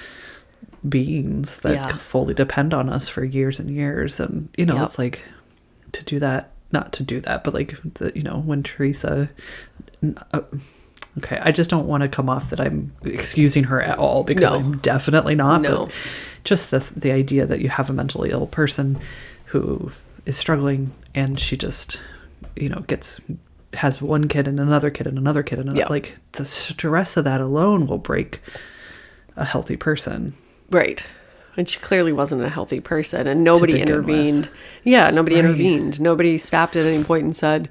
S2: beings that
S3: yeah.
S2: fully depend on us for years and years, and you know, yep. it's like to do that. Not to do that, but like, the, you know, when Teresa, uh, okay, I just don't want to come off that I'm excusing her at all, because no. I'm definitely not.
S3: No.
S2: But just the the idea that you have a mentally ill person who is struggling, and she just, you know, gets has one kid and another kid and another kid and another,
S3: yeah.
S2: like the stress of that alone will break a healthy person.
S3: Right. And she clearly wasn't a healthy person, and nobody intervened. With. Yeah, nobody right. intervened. Nobody stopped at any point and said,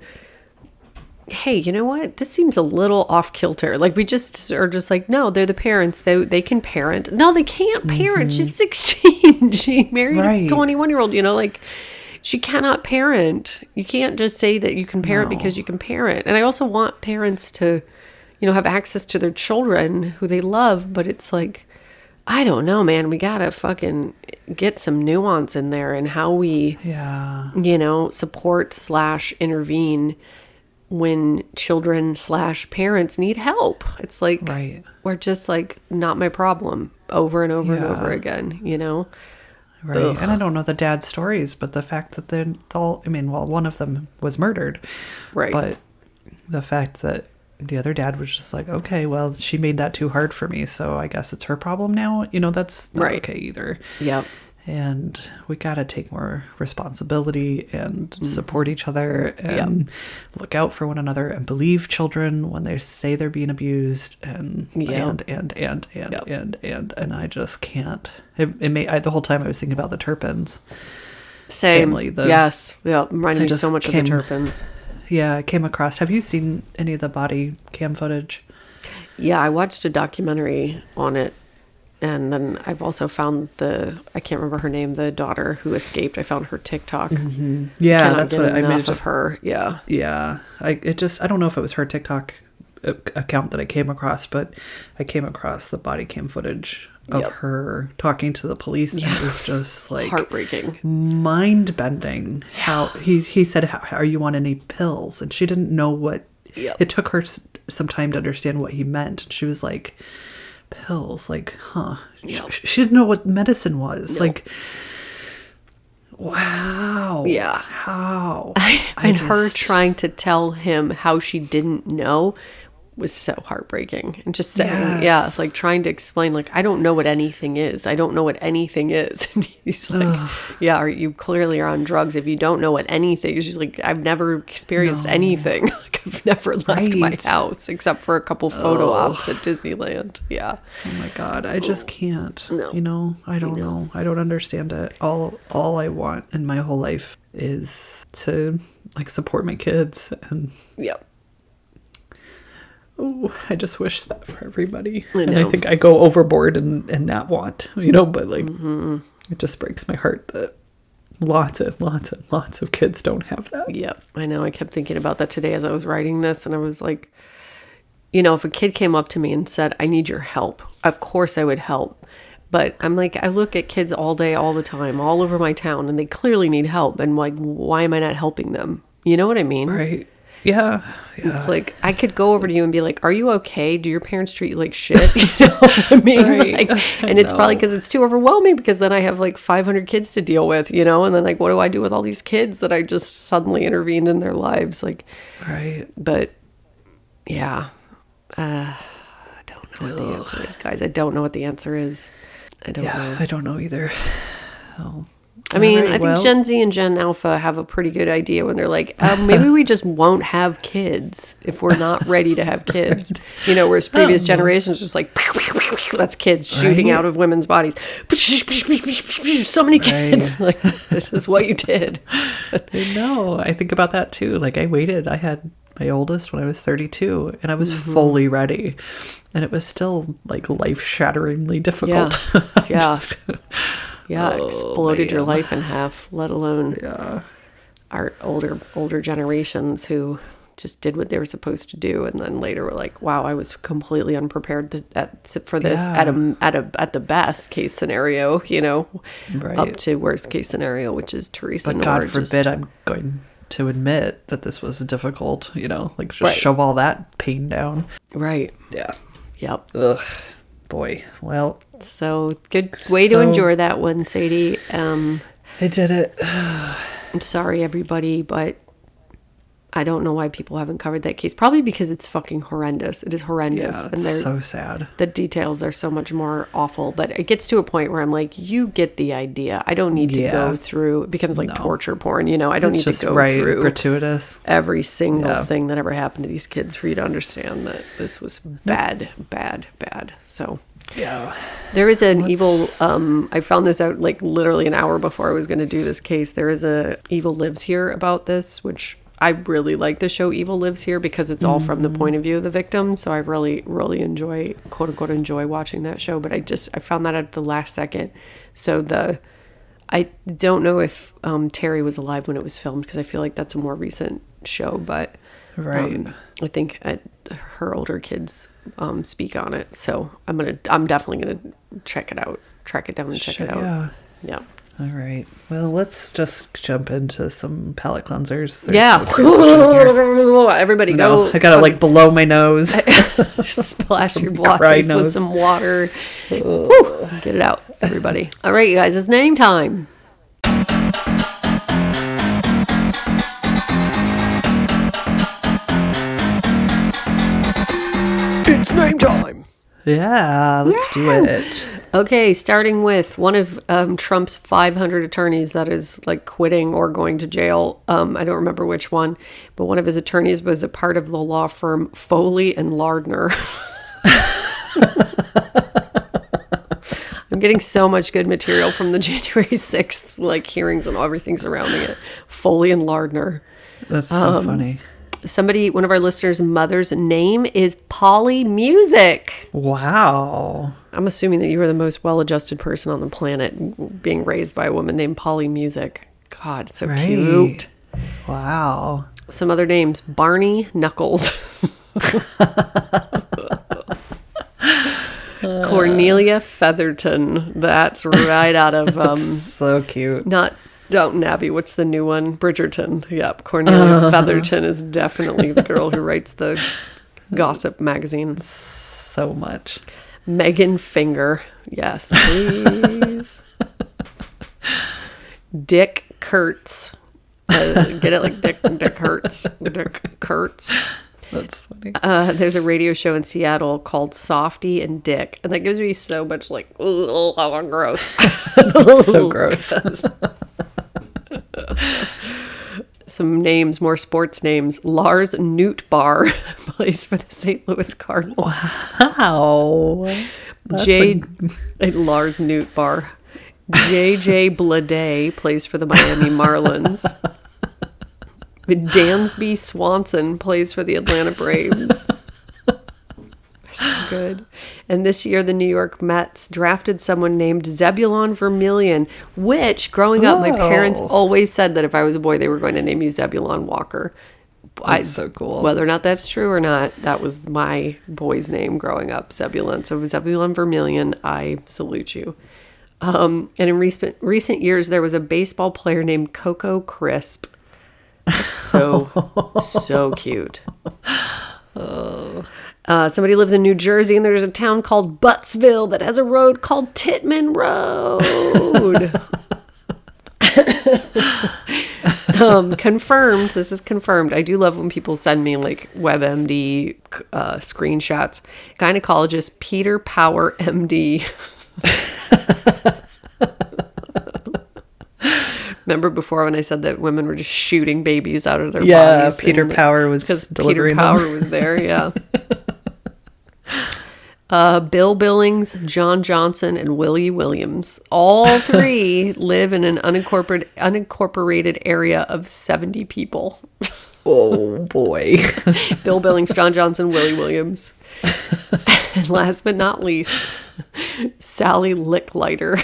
S3: hey, you know what? This seems a little off kilter. Like, we just are just like, no, they're the parents. They they can parent. No, they can't parent. Mm-hmm. She's sixteen. She married right. a twenty-one-year-old, you know, like, she cannot parent. You can't just say that you can parent no. because you can parent. And I also want parents to, you know, have access to their children who they love, but it's like, I don't know, man. We gotta fucking get some nuance in there and how we,
S2: yeah,
S3: you know, support slash intervene when children slash parents need help. It's like,
S2: right.
S3: we're just like, not my problem over and over yeah. and over again, you know?
S2: Right. Ugh. And I don't know the dad's stories, but the fact that they're all, I mean, well, one of them was murdered.
S3: Right.
S2: But the fact that the other dad was just like, okay, well, she made that too hard for me, so I guess it's her problem now. You know, that's not
S3: right.
S2: okay either.
S3: Yep.
S2: And we got to take more responsibility and mm. support each other and yep. look out for one another and believe children when they say they're being abused and yep. and and and and, yep. and and and I just can't. It, it may I, the whole time I was thinking about the Turpins.
S3: Same.
S2: Family, the,
S3: yes. Yeah. Reminded me
S2: just
S3: so much
S2: came,
S3: of the Turpins.
S2: Yeah, I came across. Have you seen any of the body cam footage?
S3: Yeah, I watched a documentary on it. And then I've also found the, I can't remember her name, the daughter who escaped. I found her TikTok.
S2: Mm-hmm. Yeah, that's what I mean.
S3: Enough of her. Yeah.
S2: Yeah. I it just, I don't know if it was her TikTok account that I came across, but I came across the body cam footage of yep. her talking to the police. Yeah. And it was just like
S3: heartbreaking,
S2: mind bending. Yeah. How he, he said, how, are you on any pills? And she didn't know what,
S3: yep.
S2: it took her some time to understand what he meant. And she was like, pills, like, huh?
S3: Yep.
S2: She, she didn't know what medicine was.
S3: Nope.
S2: Like, wow.
S3: Yeah.
S2: How?
S3: I, and
S2: just...
S3: her trying to tell him how she didn't know was so heartbreaking. And just saying, yes. yeah, it's like trying to explain, like, I don't know what anything is. I don't know what anything is. And he's like, ugh. yeah, are you clearly are on drugs if you don't know what anything is. She's like, I've never experienced no. anything. Like, I've never left right. my house except for a couple photo oh. ops at Disneyland. Yeah.
S2: Oh my God. I just can't.
S3: No.
S2: You know, I don't no. know. I don't understand it. All, all I want in my whole life is to, like, support my kids. And
S3: yep.
S2: Oh, I just wish that for everybody.
S3: I
S2: and I think I go overboard and, and not want, you know, but like, mm-hmm. it just breaks my heart that lots and lots and lots of kids don't have that.
S3: Yep. I know. I kept thinking about that today as I was writing this, and I was like, you know, if a kid came up to me and said, I need your help, of course I would help. But I'm like, I look at kids all day, all the time, all over my town, and they clearly need help. And like, why am I not helping them? You know what I mean?
S2: Right. Yeah, yeah.
S3: It's like, I could go over to you and be like, are you okay? Do your parents treat you like shit? You know what I mean?
S2: Right.
S3: Like, and it's probably because it's too overwhelming, because then I have like five hundred kids to deal with, you know? And then like, what do I do with all these kids that I just suddenly intervened in their lives? Like,
S2: Right.
S3: but yeah, uh, I don't know what the answer is, guys. I don't know what the answer is. I don't
S2: Yeah,
S3: know.
S2: I don't know either. Oh.
S3: I mean,
S2: Alright,
S3: I think
S2: well.
S3: Gen Z and Gen Alpha have a pretty good idea when they're like, um, maybe we just won't have kids if we're not ready to have kids. You know, whereas previous
S2: Oh.
S3: generations just like, that's kids shooting
S2: Right.
S3: out of women's bodies. So many kids. Like, this is what you did.
S2: I know. I think about that too. Like, I waited. I had my oldest when I was thirty-two, and I was
S3: Mm-hmm.
S2: fully ready. And it was still like life-shatteringly difficult.
S3: Yeah.
S2: I
S3: Yeah.
S2: just-
S3: Yeah,
S2: Oh,
S3: exploded your
S2: man.
S3: life in half, let alone
S2: yeah.
S3: our older older generations who just did what they were supposed to do, and then later were like, wow, I was completely unprepared to, at, for this
S2: Yeah.
S3: at a at a at the best case scenario, you know,
S2: Right.
S3: up to worst case scenario, which is Teresa.
S2: But
S3: Nor
S2: God
S3: just-
S2: forbid I'm going to admit that this was difficult, you know, like just
S3: Right.
S2: shove all that pain down.
S3: Right.
S2: Yeah.
S3: Yep.
S2: Ugh. Boy. Well,
S3: So good way to
S2: So-
S3: endure that one, Sadie. Um,
S2: I did it.
S3: I'm sorry, everybody, but I don't know why people haven't covered that case. Probably because it's fucking horrendous. It is horrendous.
S2: Yeah,
S3: and they're
S2: it's so sad.
S3: the details are so much more awful, but it gets to a point where I'm like, you get the idea. I don't need to
S2: Yeah.
S3: go through, it becomes like
S2: No.
S3: torture porn, you know, I don't
S2: It's
S3: need
S2: just
S3: to go
S2: right,
S3: through
S2: gratuitous.
S3: every single
S2: Yeah.
S3: thing that ever happened to these kids for you to understand that this was bad, bad, bad. So
S2: Yeah.
S3: there is an evil, um, I found this out like literally an hour before I was going to do this case. There is a Evil Lives Here about this, which I really like the show Evil Lives Here because it's all from the point of view of the victim. So I really, really enjoy, quote unquote, enjoy watching that show. But I just, I found that at the last second. So the, I don't know if um, Terry was alive when it was filmed because I feel like that's a more recent show. But
S2: Right.
S3: um, I think uh her older kids um, speak on it. So I'm going to, I'm definitely going to check it out, track it down and check
S2: Shit,
S3: it out.
S2: Yeah.
S3: Yeah.
S2: All right. Well, let's just jump into some palate cleansers. There's
S3: Yeah.
S2: no transition here.
S3: Everybody
S2: No,
S3: go.
S2: I gotta like blow my nose.
S3: Splash your
S2: Cry
S3: blockers with
S2: nose.
S3: some water. Whew, get it out, everybody. All right, you guys, it's name time.
S4: It's name time!
S2: Yeah, let's do it.
S3: Okay, starting with one of um, Trump's five hundred attorneys that is like quitting or going to jail. Um, I don't remember which one, but one of his attorneys was a part of the law firm Foley and Lardner. I'm getting so much good material from the January sixth like hearings and everything surrounding it. Foley and Lardner.
S2: That's so funny.
S3: Somebody, one of our listeners' mother's name is Polly Music.
S2: Wow.
S3: I'm assuming that you were the most well-adjusted person on the planet, being raised by a woman named Polly Music. God, so
S2: Right.
S3: cute.
S2: Wow.
S3: Some other names: Barney Knuckles, Cornelia Featherton. That's right out of um,
S2: So cute.
S3: not Downton Abbey. What's the new one? Bridgerton. Yep, Cornelia Featherton is definitely the girl who writes the gossip magazine.
S2: So much.
S3: Megan Finger. Yes, please. Dick Kurtz. Uh, get it like Dick Dick Hurts. Dick Kurtz.
S2: That's funny.
S3: Uh, there's a radio show in Seattle called Softy and Dick, and that gives me so much like, ugh, gross.
S2: So gross.
S3: Some names, more sports names. Lars Nootbaar plays for the Saint Louis Cardinals.
S2: Wow. That's
S3: J.
S2: a-
S3: Lars Nootbaar. J J Bleday plays for the Miami Marlins. Dansby Swanson plays for the Atlanta Braves. So good. And this year, the New York Mets drafted someone named Zebulon Vermillion, which, growing up, my parents
S2: Oh.
S3: always said that if I was a boy, they were going to name me Zebulon Walker. I,
S2: That's so cool.
S3: Whether or not that's true or not, that was my boy's name growing up, Zebulon. So Zebulon Vermillion, I salute you. Um, and in recent recent years, there was a baseball player named Coco Crisp. It's so, so cute. Oh. Uh, somebody lives in New Jersey, and there's a town called Buttsville that has a road called Titman Road. um, confirmed. This is confirmed. I do love when people send me like WebMD uh, screenshots. Gynecologist Peter Power, M D. Remember before when I said that women were just shooting babies out of their
S2: yeah,
S3: bodies?
S2: Yeah, Peter
S3: and,
S2: Power was
S3: because
S2: delivering
S3: Peter Power
S2: them.
S3: was there. Yeah. Uh, Bill Billings, John Johnson, and Willie Williams. All three live in an unincorporated, unincorporated area of seventy people.
S2: Oh, boy.
S3: Bill Billings, John Johnson, Willie Williams. And last but not least, Sally Licklighter.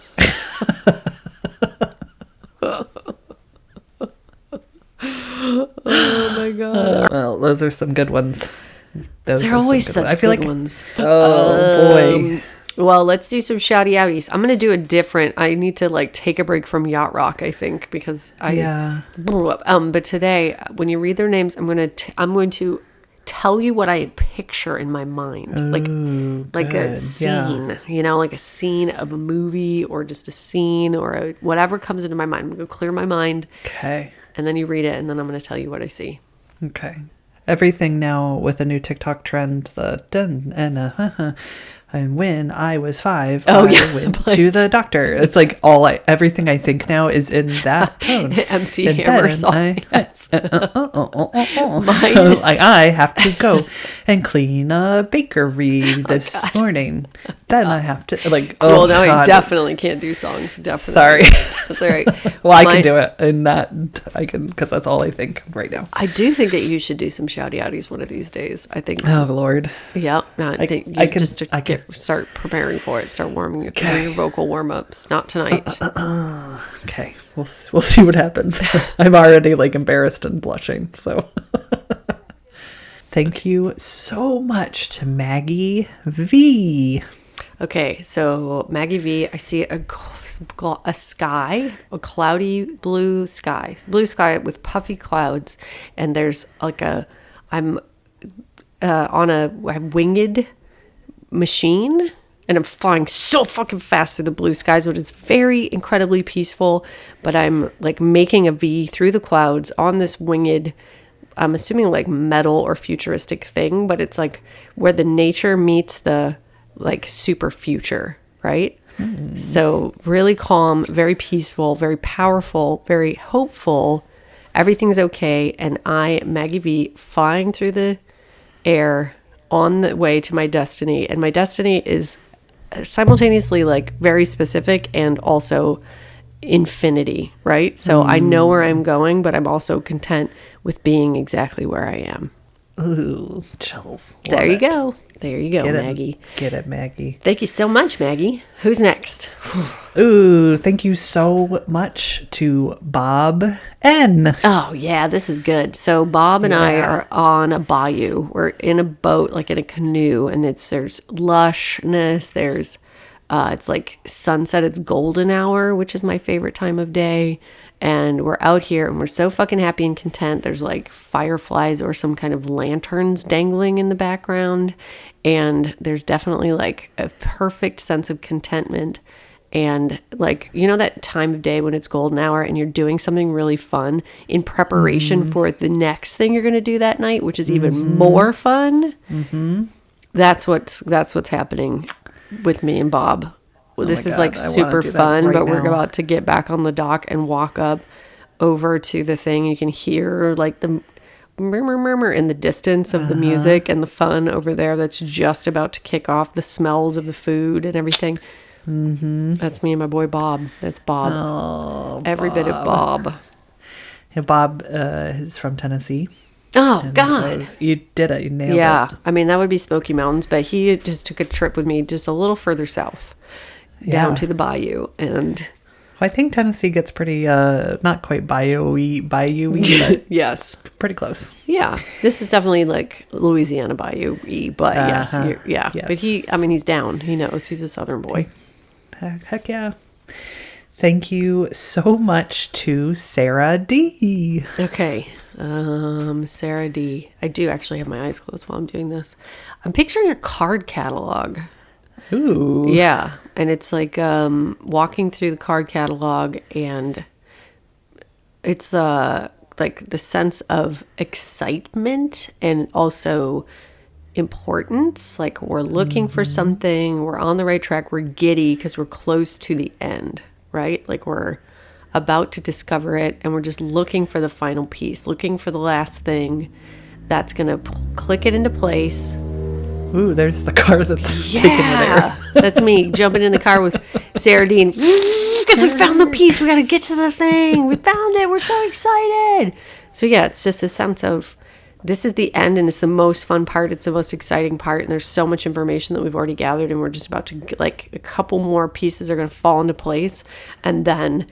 S3: Oh, my God.
S2: Uh, well, those are some good ones. Those
S3: They're always such
S2: I feel
S3: good
S2: like,
S3: ones.
S2: Oh, boy.
S3: Um, well, let's do some shouty outies. I'm going to do a different. I need to like take a break from Yacht Rock, I think, because I
S2: Yeah.
S3: blew up. Um, but today, when you read their names, I'm going to I'm going to tell you what I picture in my mind, like
S2: Ooh,
S3: like a
S2: good.
S3: scene,
S2: Yeah.
S3: you know, like a scene of a movie or just a scene or a, whatever comes into my mind. I'm going to clear my mind,
S2: Okay.
S3: and then you read it, and then I'm going to tell you what I see.
S2: Okay. Everything now with a new TikTok trend, the dun and uh, huh, huh. And when I was five,
S3: Oh,
S2: I
S3: yeah,
S2: went
S3: but-
S2: to the doctor. It's like all I, everything I think now is in that tone.
S3: M C
S2: And
S3: Hammer
S2: then
S3: song.
S2: I,
S3: Yes.
S2: uh, uh, uh, uh, uh, uh, uh.
S3: Mine
S2: So,
S3: is-
S2: like, I have to go and clean a bakery this morning. Then I have to, like, oh,
S3: well, now I
S2: God.
S3: definitely can't do songs. Definitely.
S2: Sorry.
S3: That's all right.
S2: Well, I
S3: Mine-
S2: can do it in that. I can, because that's all I think right now.
S3: I do think that you should do some shouty outies one of these days. I think.
S2: Oh, Lord.
S3: Yeah. No, I,
S2: I-
S3: think you
S2: I can-
S3: just to
S2: I can-
S3: get, start preparing for it. Start warming your,
S2: Okay.
S3: doing your vocal warm ups. Not tonight.
S2: Okay, we'll we'll see what happens. I'm already like embarrassed and blushing. So, thank you so much to Maggie V.
S3: Okay, so Maggie V, I see a gl- a sky, a cloudy blue sky, blue sky with puffy clouds, and there's like a, I'm uh, on a, a winged machine, and I'm flying so fucking fast through the blue skies, but it's very incredibly peaceful. But I'm like making a V through the clouds on this winged, I'm assuming like metal or futuristic thing, but it's like where the nature meets the like super future, right? Hmm. So really calm, very peaceful, very powerful, very hopeful. Everything's okay. And I, Maggie V, flying through the air on the way to my destiny. And my destiny is simultaneously like very specific and also infinity, right? So mm. I know where I'm going, but I'm also content with being exactly where I am.
S2: Ooh, chills. Love
S3: There you
S2: it.
S3: go. There you go,
S2: Get
S3: Maggie.
S2: It. Get it, Maggie.
S3: Thank you so much, Maggie. Who's next?
S2: Ooh, thank you so much to Bob N.
S3: Oh, yeah, this is good. So Bob and
S2: Yeah.
S3: I are on a bayou. We're in a boat, like in a canoe, and it's there's lushness. There's, uh, it's like sunset. It's golden hour, which is my favorite time of day. And we're out here and we're so fucking happy and content. There's like fireflies or some kind of lanterns dangling in the background. And there's definitely like a perfect sense of contentment. And like, you know, that time of day when it's golden hour and you're doing something really fun in preparation mm-hmm. for the next thing you're going to do that night, which is even mm-hmm. more fun. Mm-hmm. That's what's, that's what's happening with me and Bob.
S2: Oh
S3: this is
S2: God,
S3: like
S2: I
S3: super fun,
S2: right
S3: but we're
S2: now.
S3: about to get back on the dock and walk up over to the thing. You can hear like the murmur murmur in the distance of uh-huh. the music and the fun over there that's just about to kick off, the smells of the food and everything. Mm-hmm. That's me and my boy Bob. That's Bob.
S2: Oh,
S3: Every
S2: Bob.
S3: bit of Bob.
S2: Yeah, Bob uh, is from Tennessee.
S3: Oh,
S2: And
S3: God.
S2: So you did it. You nailed
S3: yeah.
S2: it.
S3: I mean, that would be Smoky Mountains, but he just took a trip with me just a little further south. Down
S2: Yeah.
S3: to the bayou, and
S2: well, I think Tennessee gets pretty uh not quite bayou-y, bayou-y, but
S3: yes,
S2: pretty close.
S3: Yeah, this is definitely like Louisiana bayou-y, but uh-huh. yes, you're, yeah.
S2: Yes.
S3: But he, I mean, he's down. He knows he's a Southern boy.
S2: Heck, heck yeah. Thank you so much to Sarah D.
S3: Okay. Um, Sarah D. I do actually have my eyes closed while I'm doing this. I'm picturing a card catalog.
S2: Ooh.
S3: Yeah. And it's like um, walking through the card catalog, and it's uh, like the sense of excitement and also importance. Like we're looking mm-hmm. for something, we're on the right track, we're giddy because we're close to the end, right? Like we're about to discover it, and we're just looking for the final piece, looking for the last thing that's going to p- click it into place.
S2: Ooh, there's the car that's
S3: yeah,
S2: taking it there.
S3: That's me jumping in the car with Sarah Dean. Because we found the piece. We got to get to the thing. We found it. We're so excited. So yeah, it's just a sense of this is the end, and it's the most fun part. It's the most exciting part. And there's so much information that we've already gathered, and we're just about to get, like a couple more pieces are going to fall into place. And then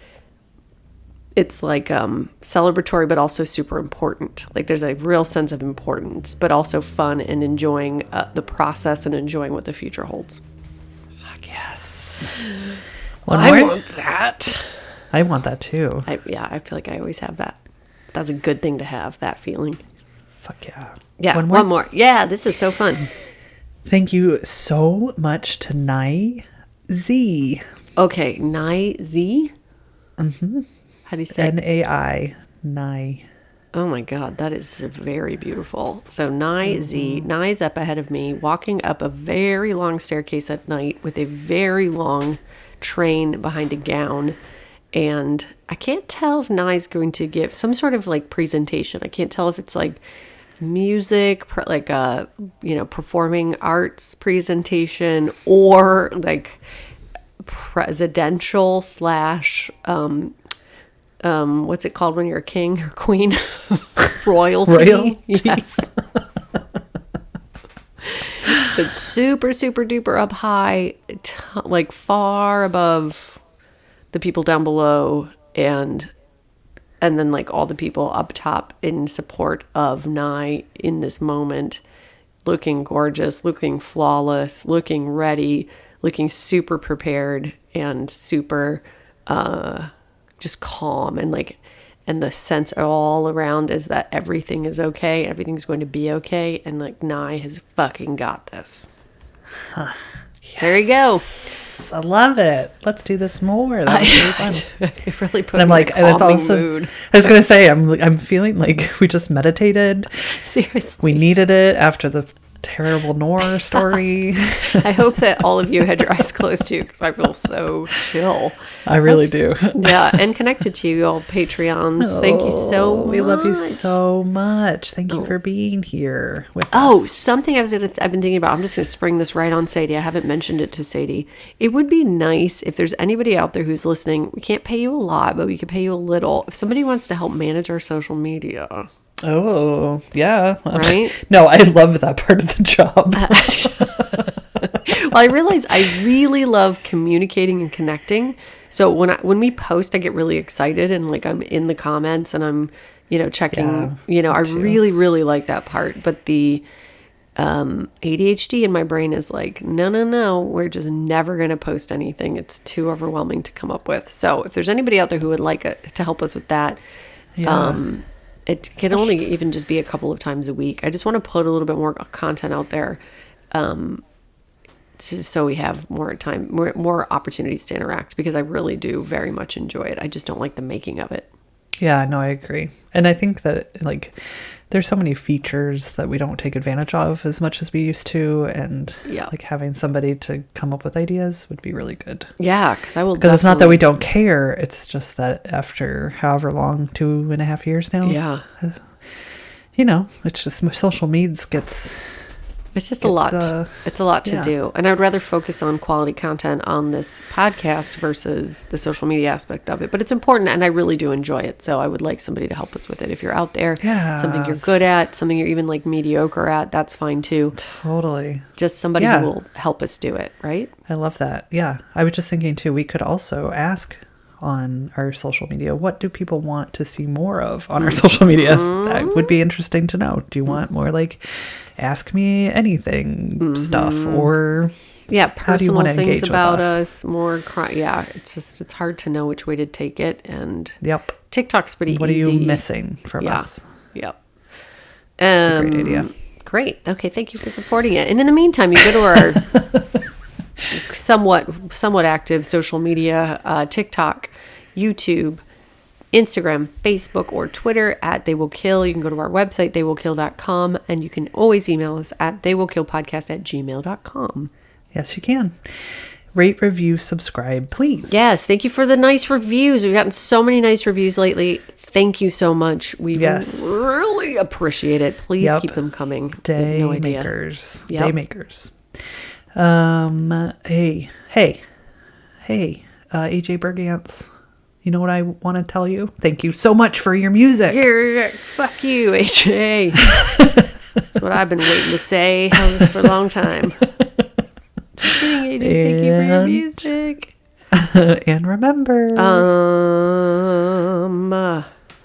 S3: it's like um, celebratory, but also super important. Like there's a real sense of importance, but also fun and enjoying uh, the process and enjoying what the future holds.
S2: Fuck yes.
S3: One I more? want that.
S2: I want that too.
S3: I, yeah, I feel like I always have that. That's a good thing to have, that feeling.
S2: Fuck yeah.
S3: Yeah, one more? one more. Yeah, this is so fun.
S2: Thank you so much to Nai Z.
S3: Okay, Nai Z?
S2: Mm-hmm.
S3: How do you say it?
S2: N A I, Nai.
S3: Oh my God, that is very beautiful. So Nai mm-hmm. Z, Nai's up ahead of me, walking up a very long staircase at night with a very long train behind a gown. And I can't tell if Nai's going to give some sort of like presentation. I can't tell if it's like music, like a, you know, performing arts presentation, or like presidential slash, um, um, what's it called when you're a king or queen? Royalty.
S2: Royalty.
S3: Yes. But super, super duper up high, t- like far above the people down below, and and then like all the people up top in support of Nai in this moment, looking gorgeous, looking flawless, looking ready, looking super prepared and super uh, just calm, and like, and the sense all around is that everything is okay, everything's going to be okay, and like Nai has fucking got this.
S2: Huh. Yes.
S3: There you go.
S2: I love it. Let's do this more. That was really fun.
S3: It really put
S2: and I'm
S3: me
S2: like,
S3: in a
S2: and it's
S3: calming
S2: also.
S3: mood.
S2: I was gonna say, I'm I'm feeling like we just meditated.
S3: Seriously,
S2: we needed it after the terrible Noor story.
S3: I hope that all of you had your eyes closed too, because I feel so chill.
S2: I really
S3: That's,
S2: do.
S3: Yeah, and connected to you all Patreons. Oh, thank you so much.
S2: We love you so much. Thank you oh. for being here with
S3: oh,
S2: us.
S3: something I was gonna. Th- I've been thinking about. I'm just gonna spring this right on Sadie. I haven't mentioned it to Sadie. It would be nice if there's anybody out there who's listening. We can't pay you a lot, but we could pay you a little. If somebody wants to help manage our social media.
S2: Oh, yeah.
S3: Right?
S2: No, I love that part of the job.
S3: Well, I realize I really love communicating and connecting. So when I, when we post, I get really excited, and like I'm in the comments, and I'm, you know, checking, yeah, you know, I too. really, really like that part. But the um, A D H D in my brain is like, no, no, no, we're just never going to post anything. It's too overwhelming to come up with. So if there's anybody out there who would like it, to help us with that, yeah. um, it can Especially. only even just be a couple of times a week. I just want to put a little bit more content out there, um, just so we have more time, more, more opportunities to interact, because I really do very much enjoy it. I just don't like the making of it.
S2: Yeah, no, I agree. And I think that like there's so many features that we don't take advantage of as much as we used to, and yeah. like having somebody to come up with ideas would be really good.
S3: Yeah, because I will.
S2: Because it's not that we don't care; it's just that after however long, two and a half years now.
S3: Yeah.
S2: You know, it's just social medias gets.
S3: It's just a lot. Uh, it's a lot to yeah. do. And I would rather focus on quality content on this podcast versus the social media aspect of it. But it's important, and I really do enjoy it. So I would like somebody to help us with it. If you're out there,
S2: yes.
S3: something you're good at, something you're even like mediocre at, that's fine too.
S2: Totally.
S3: Just somebody yeah. who will help us do it, right?
S2: I love that. Yeah. I was just thinking too, we could also ask on our social media, what do people want to see more of on our social media? Mm-hmm. That would be interesting to know. Do you want more like ask me anything mm-hmm. stuff, or
S3: Yeah,
S2: How do you
S3: personal
S2: wanna
S3: things
S2: engage with
S3: about
S2: us?
S3: us, more cri- yeah, it's just it's hard to know which way to take it, and
S2: Yep.
S3: TikTok's pretty
S2: What are
S3: easy.
S2: you missing from
S3: Yeah.
S2: us?
S3: Yep.
S2: It's a
S3: Um,
S2: great idea.
S3: Great. Okay, thank you for supporting it. And in the meantime, you go to our somewhat somewhat active social media, uh, TikTok, YouTube, Instagram, Facebook, or Twitter at They Will Kill. You can go to our website, they will kill dot com, and you can always email us at theywillkillpodcast at gmail dot com.
S2: Yes, you can. Rate, review, subscribe, please.
S3: Yes, thank you for the nice reviews. We've gotten so many nice reviews lately. Thank you so much. We
S2: Yes.
S3: really appreciate it. Please
S2: Yep.
S3: keep them coming. You have
S2: Day
S3: no idea.
S2: makers.
S3: Yep.
S2: Day makers. Um. Hey. Hey. Hey. Uh, A J Bergantz. You know what I want to tell you? Thank you so much for your music.
S3: Here, fuck you, H A. That's what I've been waiting to say for a long time. Just kidding, A J. Thank you for your
S2: And-
S3: music.
S2: And remember.
S3: Um, uh,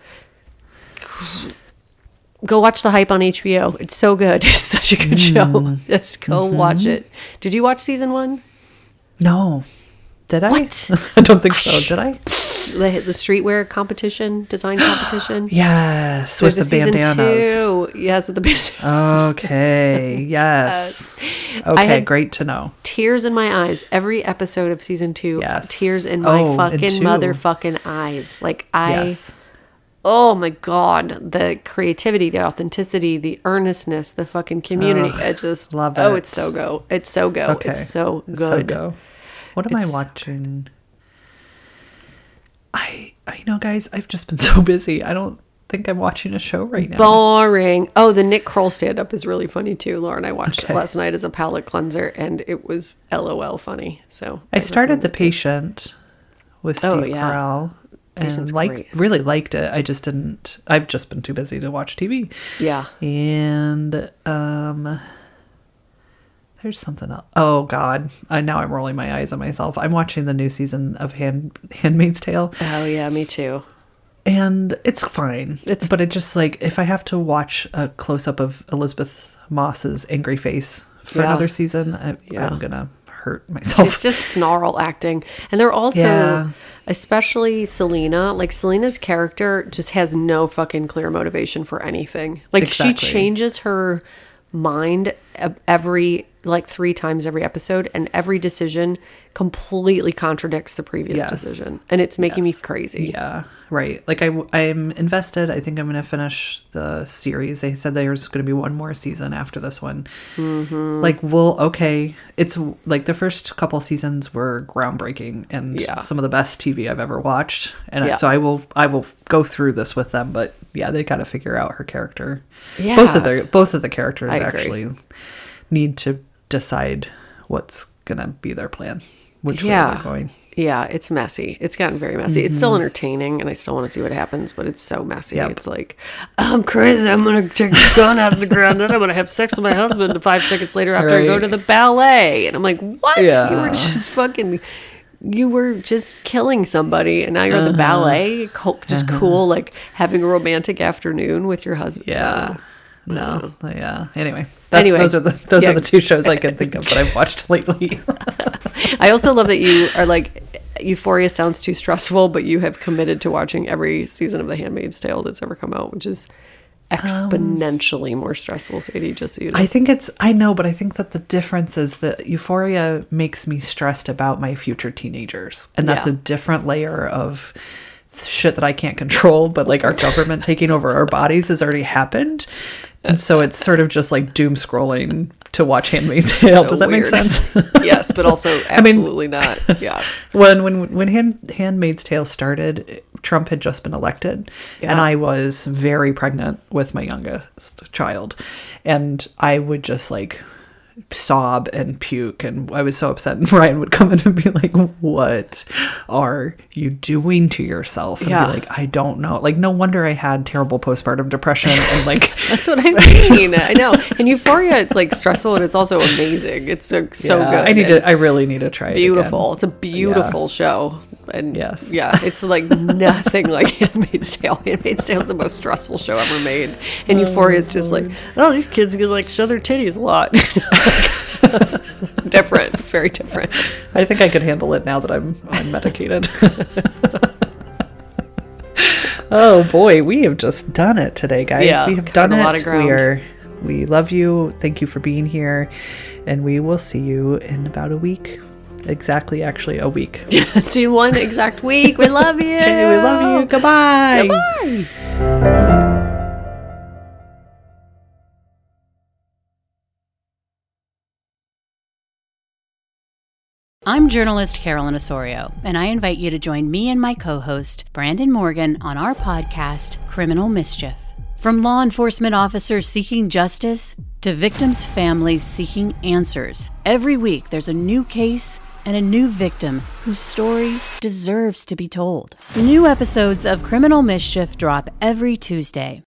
S3: go watch The Hype on H B O. It's so good. It's such a good show. Just go watch it. Did you watch season one?
S2: no. Did I?
S3: What?
S2: I don't think so. Did I?
S3: The, the streetwear competition, design competition.
S2: Yes.
S3: There's
S2: With
S3: a
S2: the
S3: season
S2: bandanas.
S3: two. Yes, with the bandanas.
S2: Okay. Yes.
S3: I
S2: Okay.
S3: had-
S2: Great to know.
S3: Tears in my eyes. Every episode of season two.
S2: Yes.
S3: Tears in my
S2: Oh, and
S3: fucking
S2: two.
S3: motherfucking eyes. Like I.
S2: Yes.
S3: Oh my god, the creativity, the authenticity, the earnestness, the fucking community.
S2: Ugh,
S3: it just
S2: love
S3: Oh,
S2: it.
S3: it's so go. It's so go.
S2: Okay.
S3: It's so
S2: It's
S3: good.
S2: so go. What am
S3: It's-
S2: I watching? I, I know, guys. I've just been so busy. I don't think I'm watching a show right now.
S3: Boring. Oh, the Nick Kroll stand up is really funny too. Laura and I watched
S2: Okay.
S3: it last night as a palate cleanser, and it was LOL funny. So
S2: I started The
S3: recommend it.
S2: Patient with Steve
S3: Oh, yeah.
S2: Carell and
S3: Patient's
S2: like
S3: great.
S2: really liked it. I just didn't. I've just been too busy to watch T V.
S3: Yeah.
S2: And um, there's something else. Oh God! Uh, now I'm rolling my eyes at myself. I'm watching the new season of Hand Handmaid's Tale.
S3: Oh yeah, me too.
S2: And it's fine.
S3: It's-
S2: but it just like if I have to watch a close up of Elizabeth Moss's angry face for
S3: Yeah.
S2: another season, I,
S3: Yeah.
S2: I'm gonna hurt myself.
S3: She's just snarl acting. And they're also,
S2: Yeah.
S3: especially Selena, like Selena's character just has no fucking clear motivation for anything. Like
S2: Exactly.
S3: she changes her mind e- every, like three times every episode, and every decision completely contradicts the previous
S2: Yes.
S3: decision. And it's making me
S2: Yes.
S3: crazy.
S2: Yeah, right. Like I, I'm invested. I think I'm going to finish the series. They said there's going to be one more season after this one.
S3: Mm-hmm.
S2: Like, well, okay. It's like the first couple seasons were groundbreaking and
S3: Yeah.
S2: some of the best T V I've ever watched. And I-
S3: Yeah.
S2: so I will, I will go through this with them. But yeah, they got to figure out her character.
S3: Yeah.
S2: Both of their, both of the characters
S3: I agree.
S2: actually need to decide what's going to be their plan, which way
S3: Yeah.
S2: they're going.
S3: Yeah, it's messy. It's gotten very messy. It's still entertaining, and I still want to see what happens, but it's so messy.
S2: Mm-hmm. Yep.
S3: It's like, I'm crazy. I'm going to take the gun out of the ground, then I'm going to have sex with my husband five seconds later after I go
S2: Right.
S3: to the ballet. And I'm like, what?
S2: Yeah.
S3: You were just fucking... You were just killing somebody, and now you're at the
S2: Uh-huh.
S3: ballet. Co- Just cool, like having a romantic afternoon with your husband.
S2: Yeah. No. Yeah. Anyway, that's,
S3: Anyway.
S2: those are the those
S3: Yeah.
S2: are the two shows I can think of that I've watched lately.
S3: I also love that you are like, Euphoria sounds too stressful, but you have committed to watching every season of The Handmaid's Tale that's ever come out, which is exponentially more stressful, Sadie, just so you know.
S2: I think it's I know, but I think that the difference is that Euphoria makes me stressed about my future teenagers, and that's
S3: Yeah.
S2: a different layer of shit that I can't control. But like our government taking over our bodies has already happened, and so it's sort of just like doom scrolling to watch Handmaid's Tale.
S3: So
S2: Does that
S3: weird.
S2: make sense?
S3: Yes, but also
S2: mean-
S3: absolutely not. Yeah.
S2: when when when Hand, Handmaid's Tale started, Trump had just been elected,
S3: Yeah.
S2: and I was very pregnant with my youngest child, and I would just like sob and puke, and I was so upset. And Ryan would come in and be like, "What are you doing to yourself?" And
S3: Yeah.
S2: be like, "I don't know." Like, no wonder I had terrible postpartum depression, and like.
S3: That's what I mean. I know. And Euphoria, it's like stressful and it's also amazing. It's so, so
S2: Yeah,
S3: good.
S2: I need
S3: and
S2: to. I really need to try it.
S3: beautiful.
S2: again.
S3: It's a beautiful show. And
S2: Yes.
S3: yeah, it's like nothing like Handmaid's Tale. Handmaid's Tale is the most stressful show ever made. And Euphoria is just like, oh, these kids can like show their titties a lot. It's different. It's very different.
S2: I think I could handle it now that I'm I'm medicated. Oh boy, we have just done it today, guys.
S3: Yeah,
S2: we have done
S3: a
S2: it.
S3: lot of ground.
S2: We are we love you. Thank you for being here. And we will see you in about a week. Exactly, actually a week.
S3: See you one exact week. We love you.
S2: Okay, we love you. Goodbye.
S3: Goodbye.
S5: I'm journalist Carolyn Osorio, and I invite you to join me and my co-host, Brandon Morgan, on our podcast, Criminal Mischief. From law enforcement officers seeking justice to victims' families seeking answers, every week there's a new case and a new victim whose story deserves to be told. New episodes of Criminal Mischief drop every Tuesday.